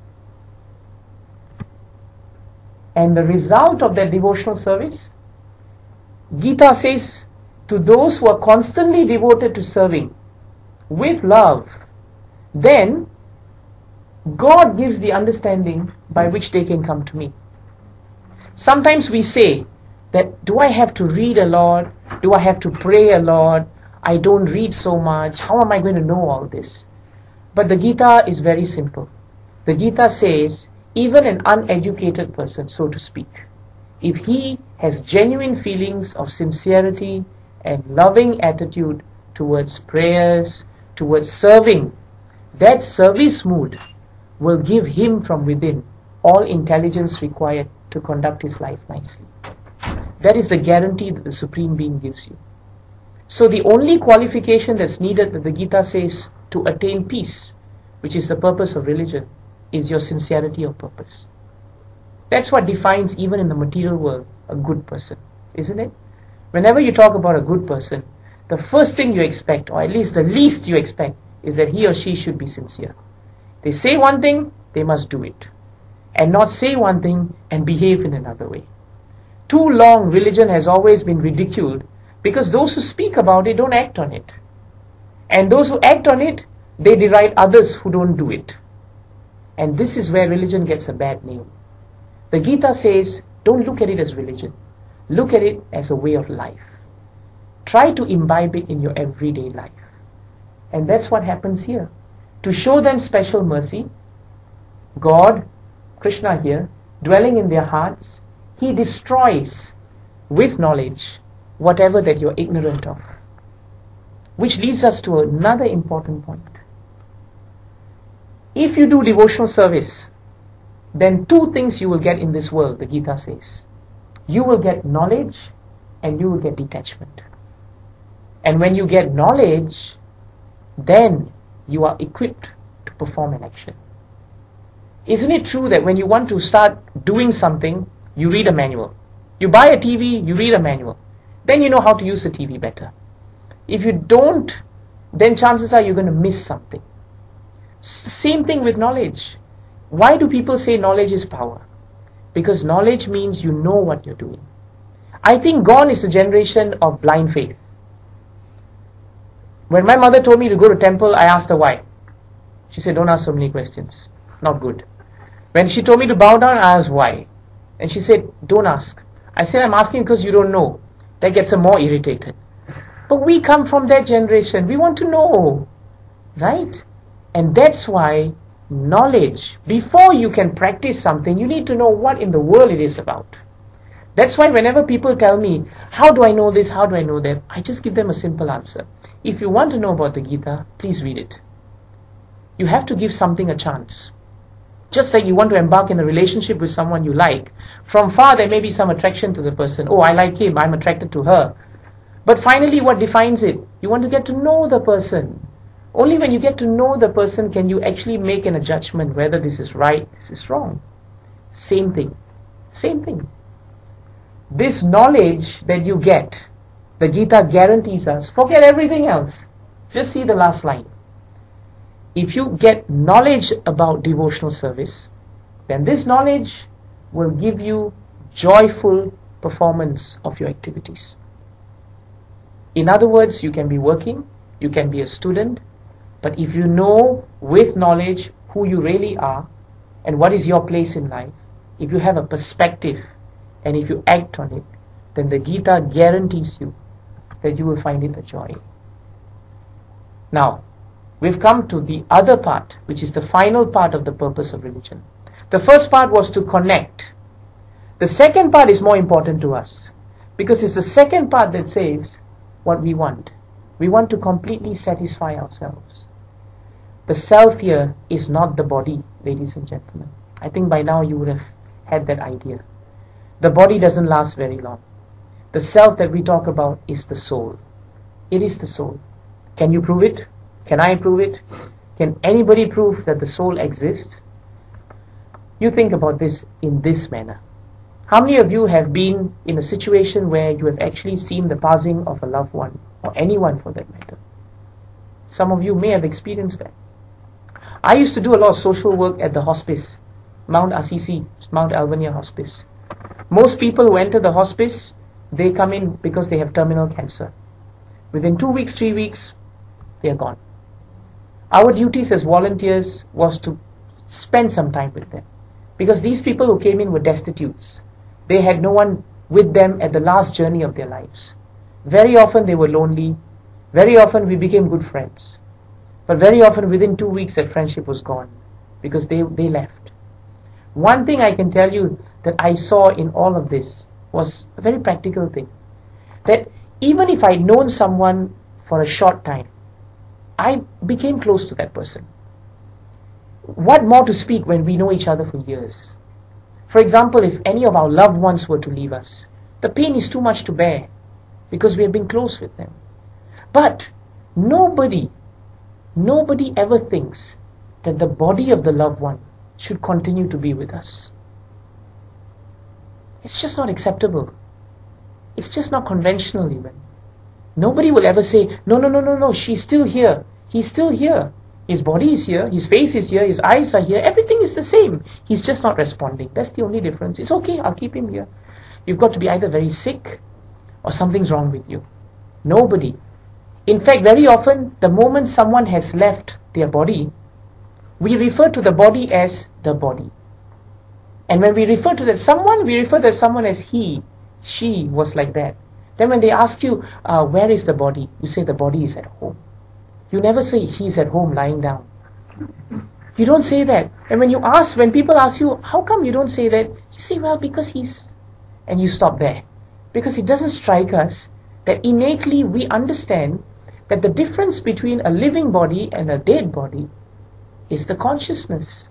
And the result of that devotional service, Gita says, to those who are constantly devoted to serving with love, then God gives the understanding by which they can come to me. Sometimes we say that, do I have to read a lot? Do I have to pray a lot? I don't read so much. How am I going to know all this? But the Gita is very simple. The Gita says, even an uneducated person, so to speak, if he has genuine feelings of sincerity and loving attitude towards prayers, towards serving, that service mood will give him from within all intelligence required to conduct his life nicely. That is the guarantee that the Supreme Being gives you. So the only qualification that's needed, that the Gita says, to attain peace, which is the purpose of religion, is your sincerity of purpose. That's what defines, even in the material world, a good person, isn't it? Whenever you talk about a good person, the first thing you expect, or at least the least you expect, is that he or she should be sincere. They say one thing, they must do it. and not say one thing and behave in another way. Too long, religion has always been ridiculed because those who speak about it don't act on it. And those who act on it, they deride others who don't do it. And this is where religion gets a bad name. The Gita says, don't look at it as religion. Look at it as a way of life. Try to imbibe it in your everyday life. And that's what happens here. To show them special mercy, God, Krishna here, dwelling in their hearts, He destroys with knowledge whatever that you're ignorant of. Which leads us to another important point. If you do devotional service, then two things you will get in this world, the Gita says. You will get knowledge and you will get detachment. And when you get knowledge, then you are equipped to perform an action. Isn't it true that when you want to start doing something, you read a manual? You buy a T V, you read a manual. Then you know how to use the T V better. If you don't, then chances are you're going to miss something. Same thing with knowledge. Why do people say knowledge is power? Because knowledge means you know what you're doing. I think gone is the generation of blind faith. When my mother told me to go to temple, I asked her why. She said, don't ask so many questions. Not good. When she told me to bow down, I asked why. And she said, don't ask. I said, I'm asking because you don't know. That gets her more irritated. But we come from that generation. We want to know. Right? And that's why knowledge, before you can practice something, you need to know what in the world it is about. That's why whenever people tell me, how do I know this, how do I know that, I just give them a simple answer. If you want to know about the Gita, please read it. You have to give something a chance. Just like you want to embark in a relationship with someone you like. From far there may be some attraction to the person. Oh, I like him, I'm attracted to her. But finally what defines it? You want to get to know the person. Only when you get to know the person can you actually make an judgment whether this is right, this is wrong. Same thing. Same thing. This knowledge that you get, the Gita guarantees us, forget everything else. Just see the last line. If you get knowledge about devotional service, then this knowledge will give you joyful performance of your activities. In other words, you can be working, you can be a student, but if you know with knowledge who you really are and what is your place in life, if you have a perspective and if you act on it, then the Gita guarantees you that you will find it a joy. Now, we've come to the other part, which is the final part of the purpose of religion. The first part was to connect. The second part is more important to us because it's the second part that says what we want. We want to completely satisfy ourselves. The self here is not the body, ladies and gentlemen. I think by now you would have had that idea. The body doesn't last very long. The self that we talk about is the soul. It is the soul. Can you prove it? Can I prove it? Can anybody prove that the soul exists? You think about this in this manner. How many of you have been in a situation where you have actually seen the passing of a loved one, or anyone for that matter? Some of you may have experienced that. I used to do a lot of social work at the hospice, Mount Assisi, Mount Alvernia Hospice. Most people who enter the hospice, they come in because they have terminal cancer. Within two weeks, three weeks, they are gone. Our duties as volunteers was to spend some time with them. Because these people who came in were destitutes. They had no one with them at the last journey of their lives. Very often they were lonely. Very often we became good friends. But very often within two weeks that friendship was gone. Because they, they left. One thing I can tell you that I saw in all of this was a very practical thing. That even if I'd known someone for a short time, I became close to that person. What more to speak when we know each other for years? For example, if any of our loved ones were to leave us, the pain is too much to bear because we have been close with them. But nobody, nobody ever thinks that the body of the loved one should continue to be with us. It's just not acceptable. It's just not conventional even. Nobody will ever say, no, no, no, no, no, she's still here. He's still here. His body is here, his face is here, his eyes are here, everything is the same. He's just not responding. That's the only difference. It's okay, I'll keep him here. You've got to be either very sick or something's wrong with you. Nobody. In fact, very often, the moment someone has left their body, we refer to the body as the body. And when we refer to that someone, we refer to someone as he, she was like that. Then when they ask you, uh, where is the body? You say the body is at home. You never say he's at home lying down. You don't say that. And when you ask, when people ask you, how come you don't say that? You say, well, because he's... And you stop there. Because it doesn't strike us that innately we understand that the difference between a living body and a dead body is the consciousness.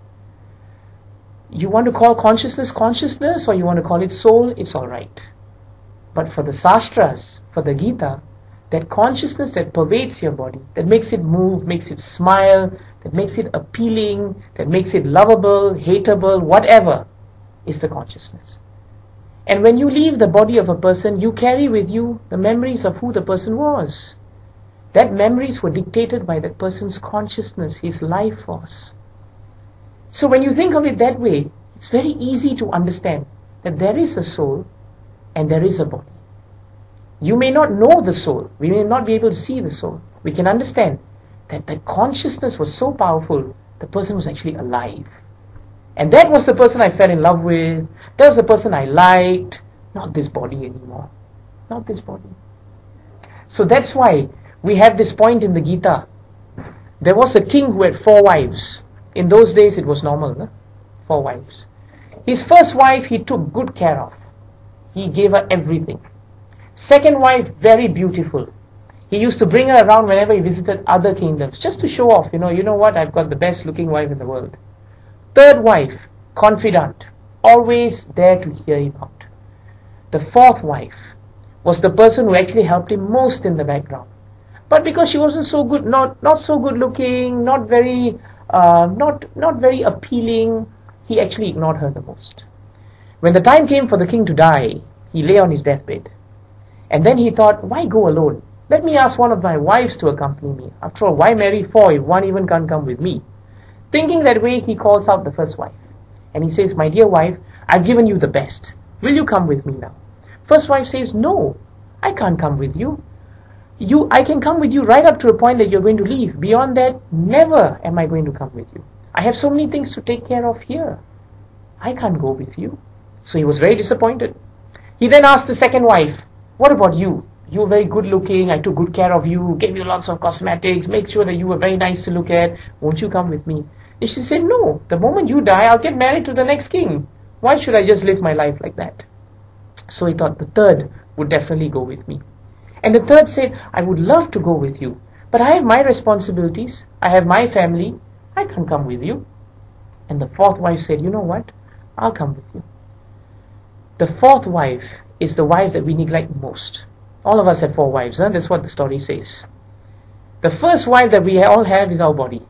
You want to call consciousness consciousness, or you want to call it soul, it's alright. But for the Shastras, for the Gita, that consciousness that pervades your body, that makes it move, makes it smile, that makes it appealing, that makes it lovable, hateable, whatever, is the consciousness. And when you leave the body of a person, you carry with you the memories of who the person was. That memories were dictated by that person's consciousness, his life force. So when you think of it that way, it's very easy to understand that there is a soul and there is a body. You may not know the soul, we may not be able to see the soul. We can understand that the consciousness was so powerful, the person was actually alive. And that was the person I fell in love with, that was the person I liked, not this body anymore. Not this body. So that's why we have this point in the Gita. There was a king who had four wives. In those days it was normal, no? Four wives. His first wife he took good care of. He gave her everything. Second wife, very beautiful. He used to bring her around whenever he visited other kingdoms, just to show off, you know, you know what, I've got the best looking wife in the world. Third wife, confidant, always there to hear him out. The fourth wife was the person who actually helped him most in the background. But because she wasn't so good, not not so good looking, not very, uh, not not very appealing, he actually ignored her the most. When the time came for the king to die, he lay on his deathbed. And then he thought, why go alone? Let me ask one of my wives to accompany me. After all, why marry four if one even can't come with me? Thinking that way, he calls out the first wife. And he says, my dear wife, I've given you the best. Will you come with me now? First wife says, no, I can't come with you. You, I can come with you right up to a point that you're going to leave. Beyond that, never am I going to come with you. I have so many things to take care of here. I can't go with you. So he was very disappointed. He then asked the second wife, what about you? You were very good looking, I took good care of you, gave you lots of cosmetics, made sure that you were very nice to look at. Won't you come with me? And she said, no, the moment you die, I'll get married to the next king. Why should I just live my life like that? So he thought the third would definitely go with me. And the third said, I would love to go with you, but I have my responsibilities, I have my family, I can't come with you. And the fourth wife said, you know what, I'll come with you. The fourth wife is the wife that we neglect most. All of us have four wives, huh? That's what the story says. The first wife that we all have is our body.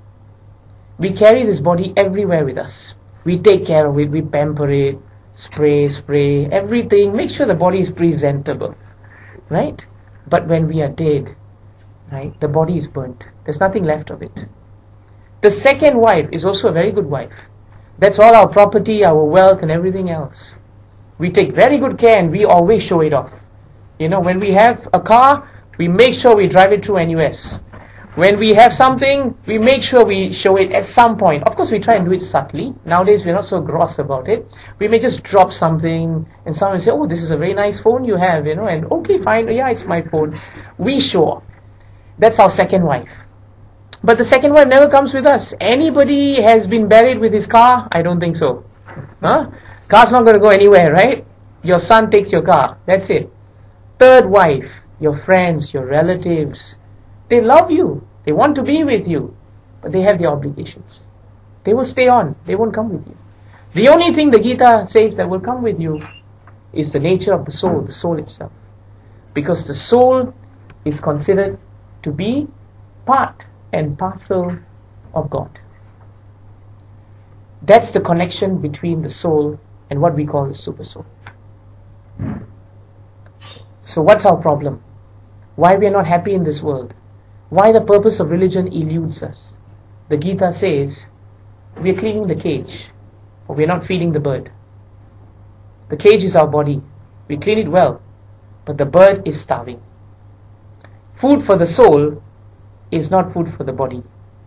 We carry this body everywhere with us. We take care of it, we pamper it, spray, spray, everything, make sure the body is presentable. Right? But when we are dead, right, the body is burnt. There's nothing left of it. The second wife is also a very good wife. That's all our property, our wealth and everything else. We take very good care and we always show it off. You know, when we have a car, we make sure we drive it through N U S. When we have something, we make sure we show it at some point. Of course, we try and do it subtly. Nowadays, we're not so gross about it. We may just drop something and someone say, oh, this is a very nice phone you have, you know, and okay, fine, yeah, it's my phone. We show off. That's our second wife. But the second wife never comes with us. Anybody has been buried with his car? I don't think so. Huh? Car's not going to go anywhere, right? Your son takes your car. That's it. Third wife, your friends, your relatives, they love you. They want to be with you. But they have their obligations. They will stay on. They won't come with you. The only thing the Gita says that will come with you is the nature of the soul, the soul itself. Because the soul is considered to be part and parcel of God. That's the connection between the soul and what we call the super soul. So what's our problem? Why we are not happy in this world? Why the purpose of religion eludes us? the Gita says, we are cleaning the cage, but we are not feeding the bird. The cage is our body. We clean it well, but the bird is starving. Food for the soul is not food for the body.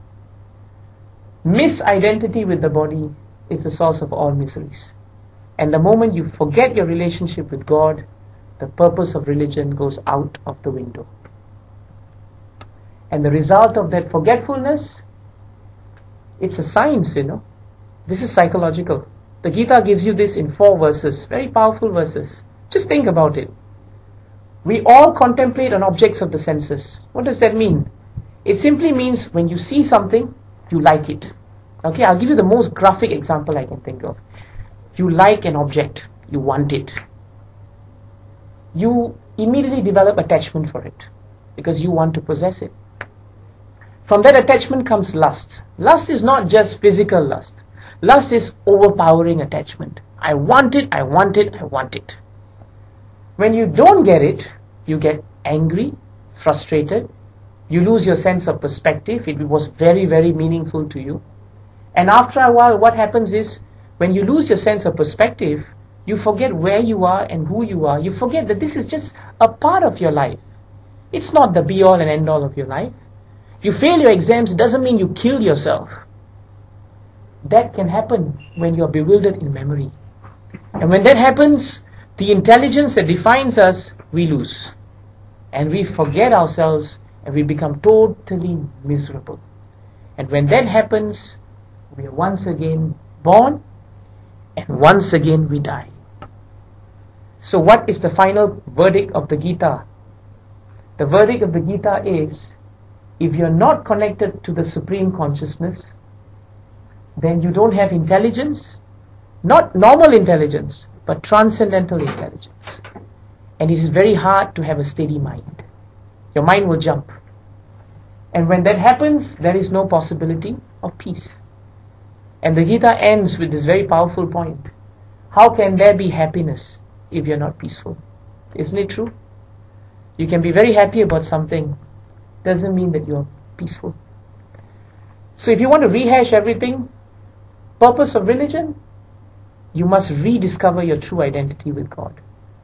Misidentity with the body is the source of all miseries. And the moment you forget your relationship with God, the purpose of religion goes out of the window. And the result of that forgetfulness, it's a science, you know. This is psychological. The Gita gives you this in four verses, very powerful verses. Just think about it. We all contemplate on objects of the senses. What does that mean? It simply means when you see something, you like it. Okay, I'll give you the most graphic example I can think of. You like an object, you want it. You immediately develop attachment for it because you want to possess it. From that attachment comes lust. Lust is not just physical lust. Lust is overpowering attachment. I want it, I want it, I want it. When you don't get it, you get angry, frustrated, you lose your sense of perspective. It was very, very meaningful to you. And after a while, what happens is, when you lose your sense of perspective, you forget where you are and who you are. You forget that this is just a part of your life. It's not the be-all and end-all of your life. You fail your exams, it doesn't mean you kill yourself. That can happen when you're bewildered in memory. And when that happens, the intelligence that defines us, we lose. And we forget ourselves and we become totally miserable. And when that happens, we are once again born and once again we die. So what is the final verdict of the Gita? The verdict of the Gita is, if you're not connected to the Supreme Consciousness, then you don't have intelligence, not normal intelligence, but transcendental intelligence. And it is very hard to have a steady mind. Your mind will jump. And when that happens, there is no possibility of peace. And the Gita ends with this very powerful point. How can there be happiness if you're not peaceful? Isn't it true? You can be very happy about something, doesn't mean that you're peaceful. So if you want to rehash everything, purpose of religion, you must rediscover your true identity with God.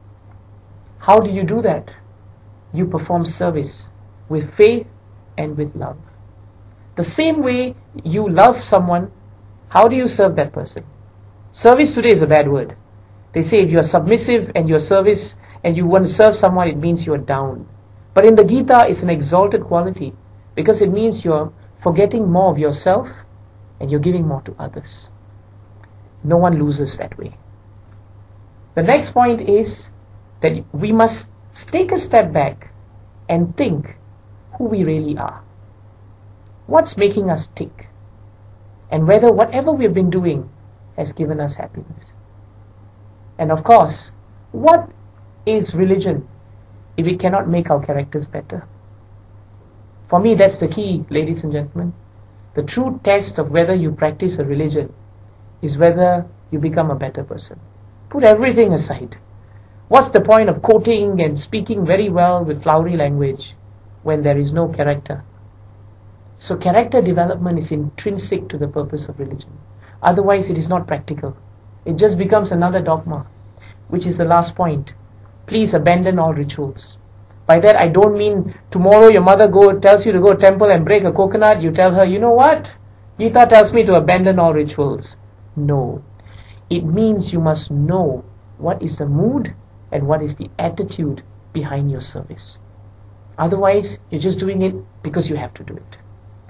How do you do that? You perform service with faith and with love. The same way you love someone, how do you serve that person? Service today is a bad word. They say if you are submissive and your service and you want to serve someone, it means you are down. But in the Gita, it's an exalted quality because it means you're forgetting more of yourself and you're giving more to others. No one loses that way. The next point is that we must take a step back and think who we really are. What's making us tick? And whether whatever we've been doing has given us happiness. And of course, what is religion if it cannot make our characters better? For me, that's the key, ladies and gentlemen. The true test of whether you practice a religion is whether you become a better person. Put everything aside. What's the point of quoting and speaking very well with flowery language when there is no character? So character development is intrinsic to the purpose of religion. Otherwise, it is not practical. It just becomes another dogma, which is the last point. Please abandon all rituals. By that, I don't mean tomorrow your mother go tells you to go to temple and break a coconut. You tell her, you know what? Gita tells me to abandon all rituals. No. It means you must know what is the mood and what is the attitude behind your service. Otherwise, you're just doing it because you have to do it.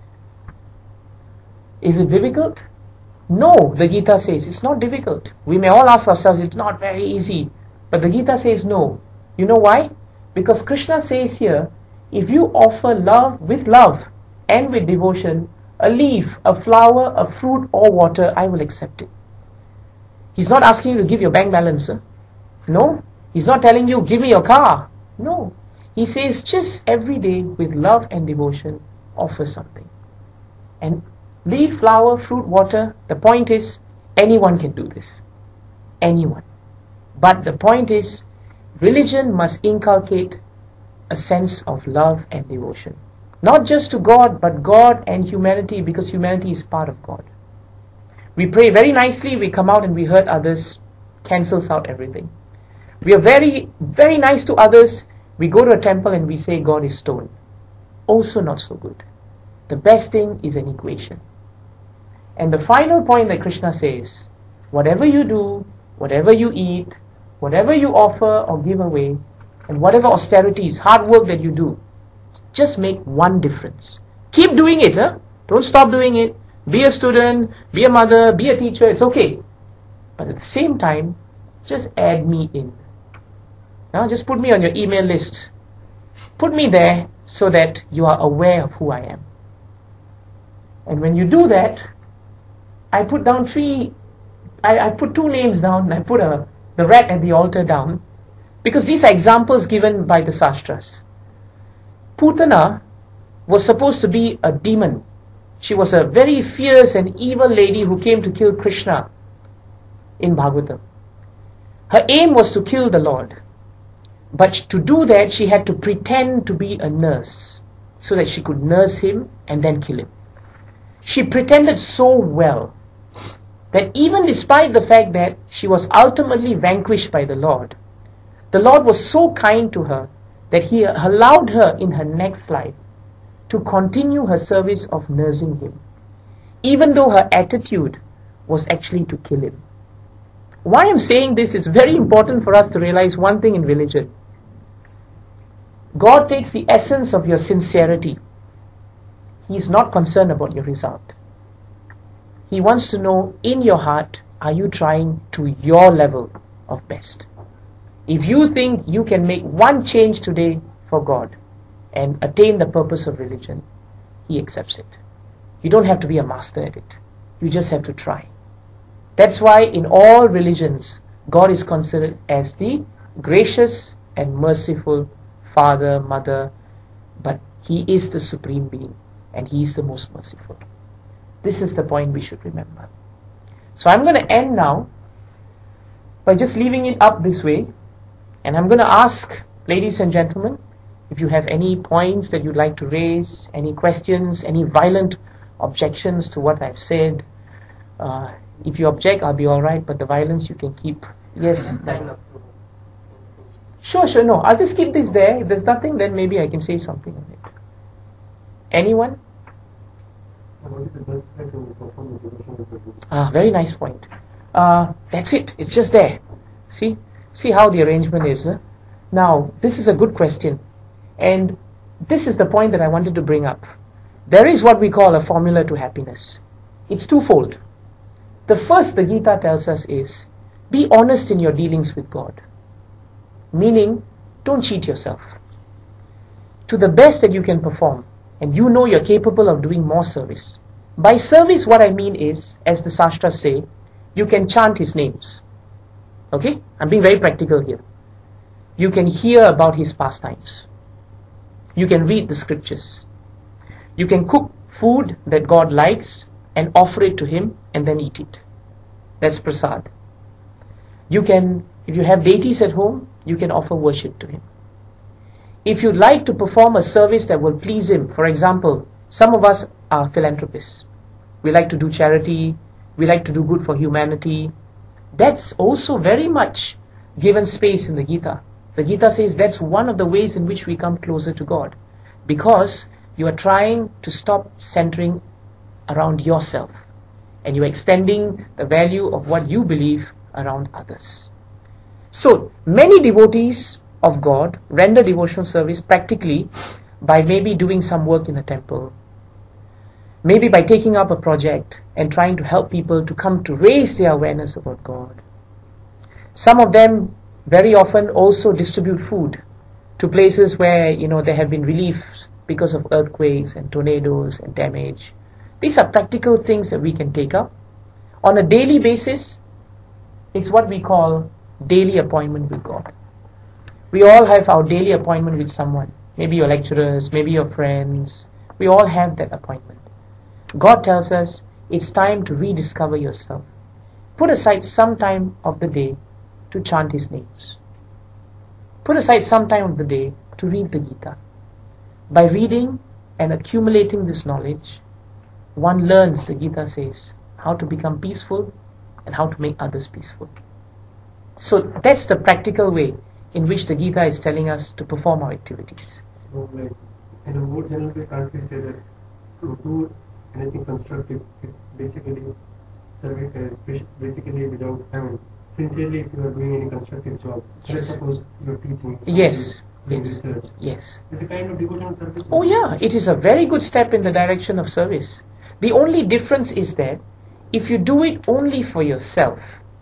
Is it difficult? No, the Gita says it's not difficult. We may all ask ourselves, it's not very easy. But the Gita says no. You know why? Because Krishna says here, if you offer love with love and with devotion, a leaf, a flower, a fruit or water, I will accept it. He's not asking you to give your bank balance. Huh? No. He's not telling you, give me your car. No. He says, just every day with love and devotion, offer something. And leaf, flower, fruit, water, the point is, anyone can do this. Anyone. But the point is, religion must inculcate a sense of love and devotion. Not just to God, but God and humanity, because humanity is part of God. We pray very nicely, we come out and we hurt others, cancels out everything. We are very, very nice to others, we go to a temple and we say God is stone. Also not so good. The best thing is an equation. And the final point that Krishna says, whatever you do, whatever you eat, whatever you offer or give away, and whatever austerities, hard work that you do, just make one difference. Keep doing it, huh? Don't stop doing it. Be a student, be a mother, be a teacher, it's okay. But at the same time, just add me in. Now just put me on your email list. Put me there so that you are aware of who I am. And when you do that, I put down three, I, I put two names down, I put a, the rat at the altar down, because these are examples given by the Shastras. Putana was supposed to be a demon. She was a very fierce and evil lady who came to kill Krishna in Bhagavatam. Her aim was to kill the Lord. But to do that, she had to pretend to be a nurse, so that she could nurse him and then kill him. She pretended so well that even despite the fact that she was ultimately vanquished by the Lord, the Lord was so kind to her that He allowed her in her next life to continue her service of nursing him, even though her attitude was actually to kill him. Why I'm saying this is very important for us to realize one thing in religion. God takes the essence of your sincerity. He is not concerned about your result. He wants to know, in your heart, are you trying to your level of best? If you think you can make one change today for God and attain the purpose of religion, He accepts it. You don't have to be a master at it. You just have to try. That's why in all religions, God is considered as the gracious and merciful Father, Mother, but He is the Supreme Being and He is the most merciful. This is the point we should remember. So I'm going to end now by just leaving it up this way, and I'm going to ask, ladies and gentlemen, if you have any points that you'd like to raise, any questions, any violent objections to what I've said. Uh, if you object, I'll be alright, but the violence you can keep. Yes? Sure, sure, no. I'll just keep this there. If there's nothing, then maybe I can say something on it. Anyone? Ah, very nice point. Uh, that's it. It's just there. See? See how the arrangement is. Huh? Now, this is a good question. And this is the point that I wanted to bring up. There is what we call a formula to happiness. It's twofold. The first the Gita tells us is, be honest in your dealings with God. Meaning, don't cheat yourself. To the best that you can perform, and you know you're capable of doing more service. By service, what I mean is, as the Shastras say, you can chant His names. Okay? I'm being very practical here. You can hear about His pastimes. You can read the scriptures. You can cook food that God likes and offer it to Him and then eat it. That's prasad. You can, if you have deities at home, you can offer worship to Him. If you'd like to perform a service that will please Him, for example, some of us are philanthropists. We like to do charity, we like to do good for humanity. That's also very much given space in the Gita. The Gita says that's one of the ways in which we come closer to God. Because you are trying to stop centering around yourself. And you are extending the value of what you believe around others. So, many devotees of God render devotional service practically by maybe doing some work in a temple. Maybe by taking up a project and trying to help people to come to raise their awareness about God. Some of them very often also distribute food to places where, you know, there have been relief because of earthquakes and tornadoes and damage. These are practical things that we can take up. On a daily basis, it's what we call daily appointment with God. We all have our daily appointment with someone. Maybe your lecturers, maybe your friends. We all have that appointment. God tells us it's time to rediscover yourself. Put aside some time of the day to chant His names. Put aside some time of the day to read the Gita. By reading and accumulating this knowledge, one learns, the Gita says, how to become peaceful and how to make others peaceful. So that's the practical way in which the Gita is telling us to perform our activities. So, like, in a more general way, can't we say that to do anything constructive is basically serving, uh, basically without, I mean, sincerely, if you are doing any constructive job, Yes. let's suppose you're teaching, Yes. doing Yes. research, Yes. it's a kind of devotional service. Oh yeah, it is a very good step in the direction of service. The only difference is that if you do it only for yourself,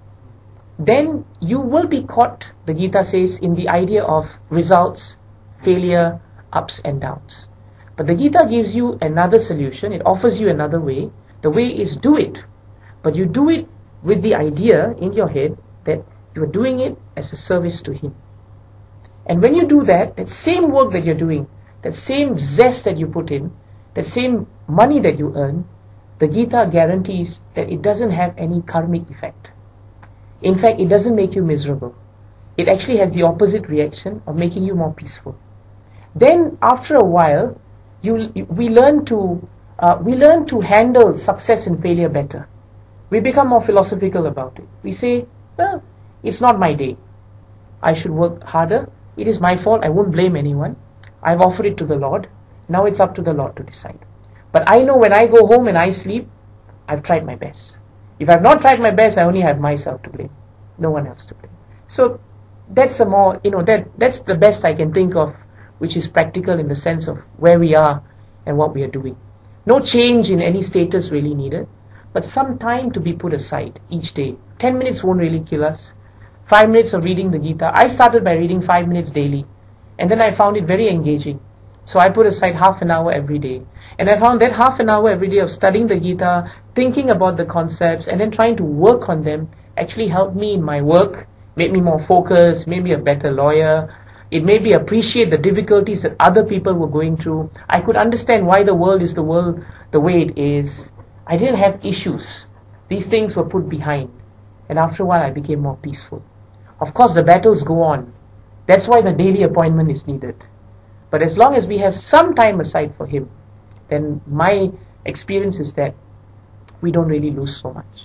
then you will be caught, the Gita says, in the idea of results, failure, ups and downs. But the Gita gives you another solution, it offers you another way. The way is do it, but you do it with the idea in your head that you are doing it as a service to Him. And when you do that, that same work that you're doing, that same zest that you put in, that same money that you earn, the Gita guarantees that it doesn't have any karmic effect. In fact, it doesn't make you miserable. It actually has the opposite reaction of making you more peaceful. Then, after a while, you we learn to uh, we learn to handle success and failure better. We become more philosophical about it. We say, well, it's not my day. I should work harder. It is my fault. I won't blame anyone. I've offered it to the Lord. Now it's up to the Lord to decide. But I know when I go home and I sleep, I've tried my best. If I've not tried my best, I only have myself to blame. No one else to blame. So that's a more, you know, that that's the best I can think of, which is practical in the sense of where we are and what we are doing. No change in any status really needed, but some time to be put aside each day. Ten minutes won't really kill us. Five minutes of reading the Gita. I started by reading five minutes daily, and then I found it very engaging. So I put aside half an hour every day. And I found that half an hour every day of studying the Gita, thinking about the concepts, and then trying to work on them actually helped me in my work, made me more focused, made me a better lawyer. It made me appreciate the difficulties that other people were going through. I could understand why the world is the world the way it is. I didn't have issues. These things were put behind. And after a while, I became more peaceful. Of course, the battles go on. That's why the daily appointment is needed. But as long as we have some time aside for Him, then my experience is that we don't really lose so much.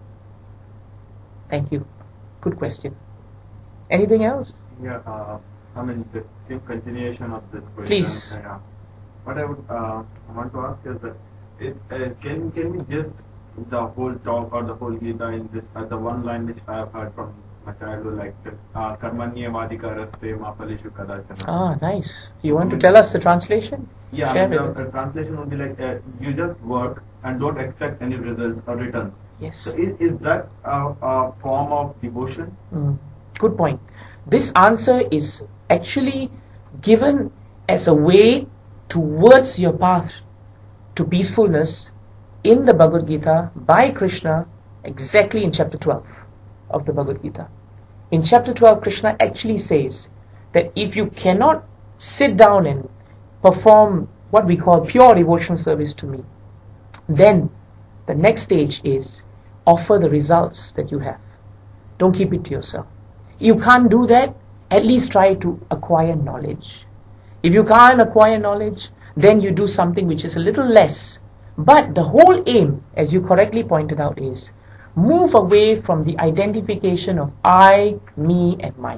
Thank you. Good question. Anything else? Yeah, uh, I mean, the same continuation of this question. Please. Uh, what I would uh, want to ask is that, it, uh, can can we just the whole talk or the whole Gita in this uh, the one line which I have heard from my childhood, like uh, karmanyevadika raste ma phaleshu kadachana. Ah, nice. You want to tell us the translation? Yeah, Share I mean, with the us. uh, translation would be like uh, you just work and don't expect any results or returns. Yes. So is, is that a, a form of devotion? Mm. Good point. This answer is actually given as a way towards your path to peacefulness in the Bhagavad Gita by Krishna, exactly in chapter twelve of the Bhagavad Gita. In chapter twelve, Krishna actually says that if you cannot sit down and perform what we call pure devotional service to me, then the next stage is offer the results that you have. Don't keep it to yourself. You can't do that, at least try to acquire knowledge. If you can't acquire knowledge, then you do something which is a little less. But the whole aim, as you correctly pointed out, is move away from the identification of I, me, and mine.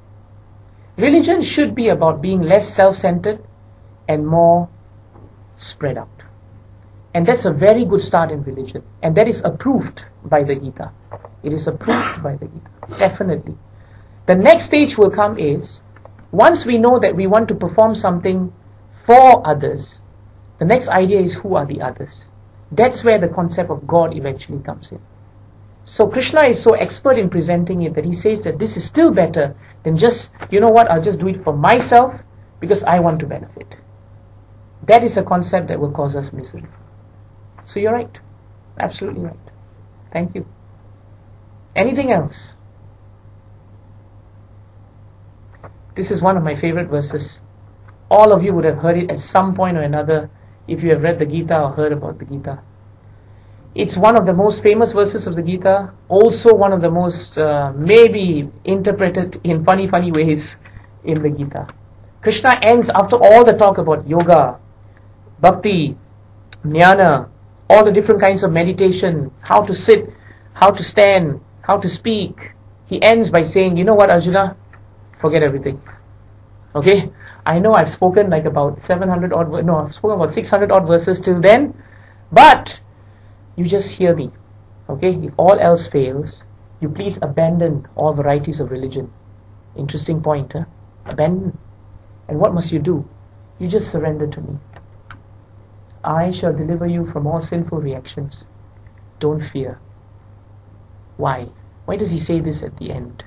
Religion should be about being less self-centered and more spread out. And that's a very good start in religion. And that is approved by the Gita. It is approved by the Gita. Definitely. The next stage will come is, once we know that we want to perform something for others, the next idea is who are the others. That's where the concept of God eventually comes in. So Krishna is so expert in presenting it that he says that this is still better than just, you know what, I'll just do it for myself because I want to benefit. That is a concept that will cause us misery. So you're right. Absolutely right. Thank you. Anything else? This is one of my favorite verses. All of you would have heard it at some point or another if you have read the Gita or heard about the Gita. It's one of the most famous verses of the Gita, also one of the most uh, maybe interpreted in funny funny ways in the Gita. Krishna ends, after all the talk about yoga, bhakti, jnana, all the different kinds of meditation, how to sit, how to stand, how to speak. He ends by saying, you know what, Arjuna? Forget everything. Okay? I know I've spoken like about seven hundred odd, no, I've spoken about six hundred odd verses till then, but you just hear me. Okay? If all else fails, you please abandon all varieties of religion. Interesting point, huh? Abandon. And what must you do? You just surrender to me. I shall deliver you from all sinful reactions. Don't fear. Why? Why does he say this at the end?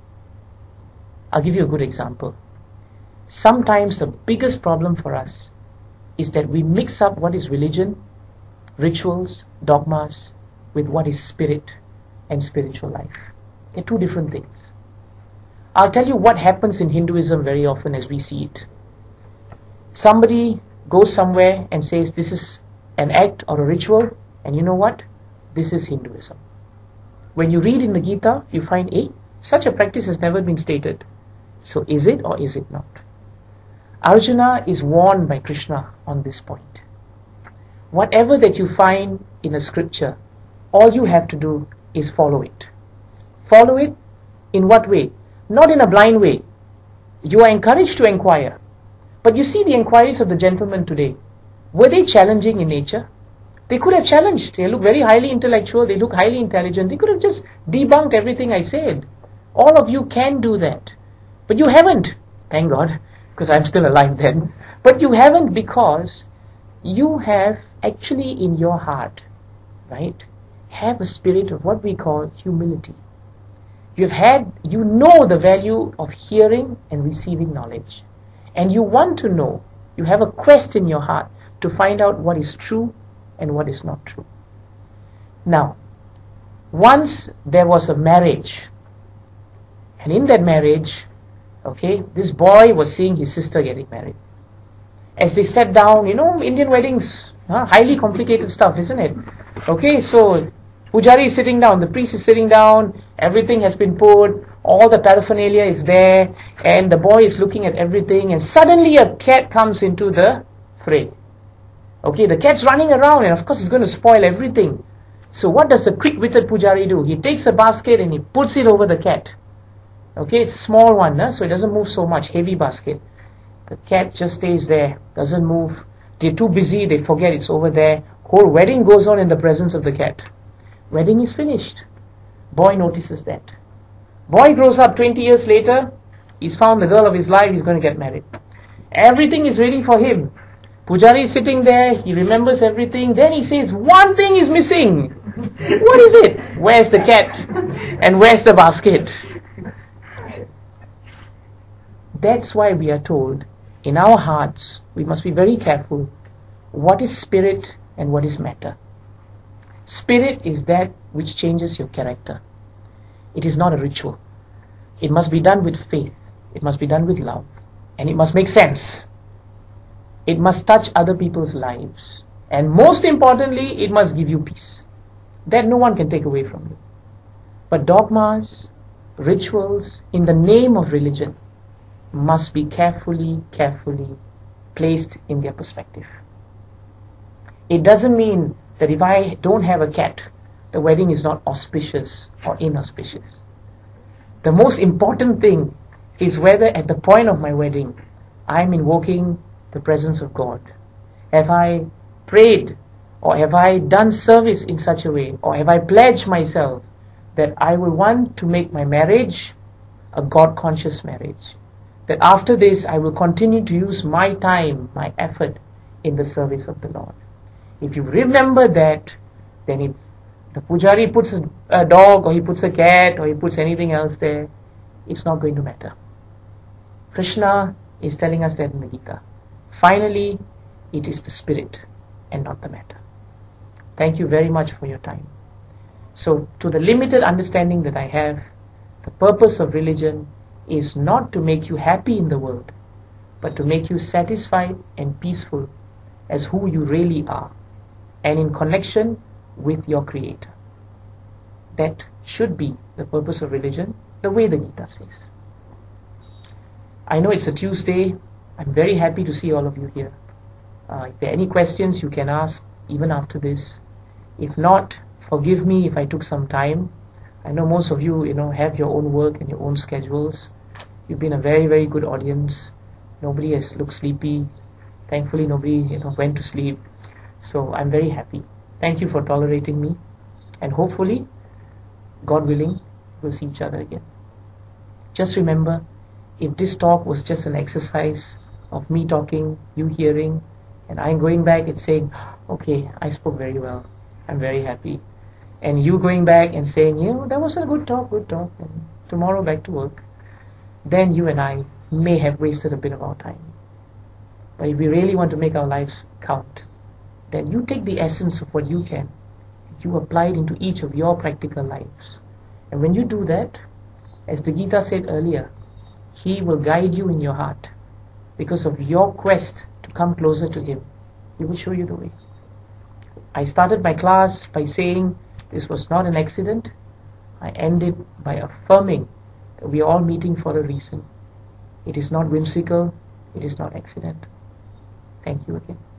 I'll give you a good example. Sometimes the biggest problem for us is that we mix up what is religion, rituals, dogmas, with what is spirit and spiritual life. They're two different things. I'll tell you what happens in Hinduism very often as we see it. Somebody goes somewhere and says this is an act or a ritual, and you know what? This is Hinduism. When you read in the Gita, you find, eh, such a practice has never been stated. So is it or is it not? Arjuna is warned by Krishna on this point. Whatever that you find in a scripture, all you have to do is follow it. Follow it in what way? Not in a blind way. You are encouraged to inquire. But you see the inquiries of the gentlemen today. Were they challenging in nature? They could have challenged. They look very highly intellectual. They look highly intelligent. They could have just debunked everything I said. All of you can do that. But you haven't. Thank God. Because I'm still alive then. But you haven't because you have actually in your heart, right, have a spirit of what we call humility. You've had, you know the value of hearing and receiving knowledge. And you want to know, you have a quest in your heart to find out what is true and what is not true. Now, once there was a marriage, and in that marriage, okay, this boy was seeing his sister getting married. As they sat down, you know, Indian weddings, huh, highly complicated stuff, isn't it? Okay, so Pujari is sitting down, the priest is sitting down, everything has been put, all the paraphernalia is there, and the boy is looking at everything, and suddenly a cat comes into the fray. Okay, the cat's running around, and of course it's going to spoil everything. So what does the quick-witted Pujari do? He takes a basket and he puts it over the cat. Okay, it's a small one, huh? So it doesn't move so much, heavy basket. The cat just stays there, doesn't move. They're too busy, they forget it's over there. Whole wedding goes on in the presence of the cat. Wedding is finished. Boy notices that. Boy grows up twenty years later, he's found the girl of his life, he's going to get married. Everything is ready for him. Pujari is sitting there, he remembers everything, then he says, one thing is missing. What is it? Where's the cat? And where's the basket? That's why we are told, in our hearts, we must be very careful what is spirit and what is matter. Spirit is that which changes your character. It is not a ritual. It must be done with faith. It must be done with love. And it must make sense. It must touch other people's lives. And most importantly, it must give you peace. That no one can take away from you. But dogmas, rituals, in the name of religion, must be carefully, carefully placed in their perspective. It doesn't mean that if I don't have a cat, the wedding is not auspicious or inauspicious. The most important thing is whether at the point of my wedding, I'm invoking the presence of God. Have I prayed, or have I done service in such a way, or have I pledged myself that I will want to make my marriage a God-conscious marriage? That after this I will continue to use my time, my effort in the service of the Lord. If you remember that, then if the Pujari puts a, a dog, or he puts a cat, or he puts anything else there, it's not going to matter. Krishna is telling us that in the Gita. Finally, it is the spirit and not the matter. Thank you very much for your time. So, to the limited understanding that I have, the purpose of religion is not to make you happy in the world, but to make you satisfied and peaceful as who you really are, and in connection with your Creator. That should be the purpose of religion, the way the Gita says. I know it's a Tuesday. I'm very happy to see all of you here. Uh, if there are any questions, you can ask even after this. If not, forgive me if I took some time. I know most of you, you know, have your own work and your own schedules. You've been a very, very good audience. Nobody has looked sleepy. Thankfully, nobody, you know, went to sleep. So I'm very happy. Thank you for tolerating me. And hopefully, God willing, we'll see each other again. Just remember, if this talk was just an exercise of me talking, you hearing, and I'm going back and saying, okay, I spoke very well. I'm very happy. And you going back and saying, you know, that was a good talk, good talk, and tomorrow back to work, then you and I may have wasted a bit of our time. But if we really want to make our lives count, then you take the essence of what you can, you apply it into each of your practical lives. And when you do that, as the Gita said earlier, He will guide you in your heart. Because of your quest to come closer to Him, He will show you the way. I started my class by saying this was not an accident. I ended by affirming that we are all meeting for a reason. It is not whimsical. It is not accident. Thank you again.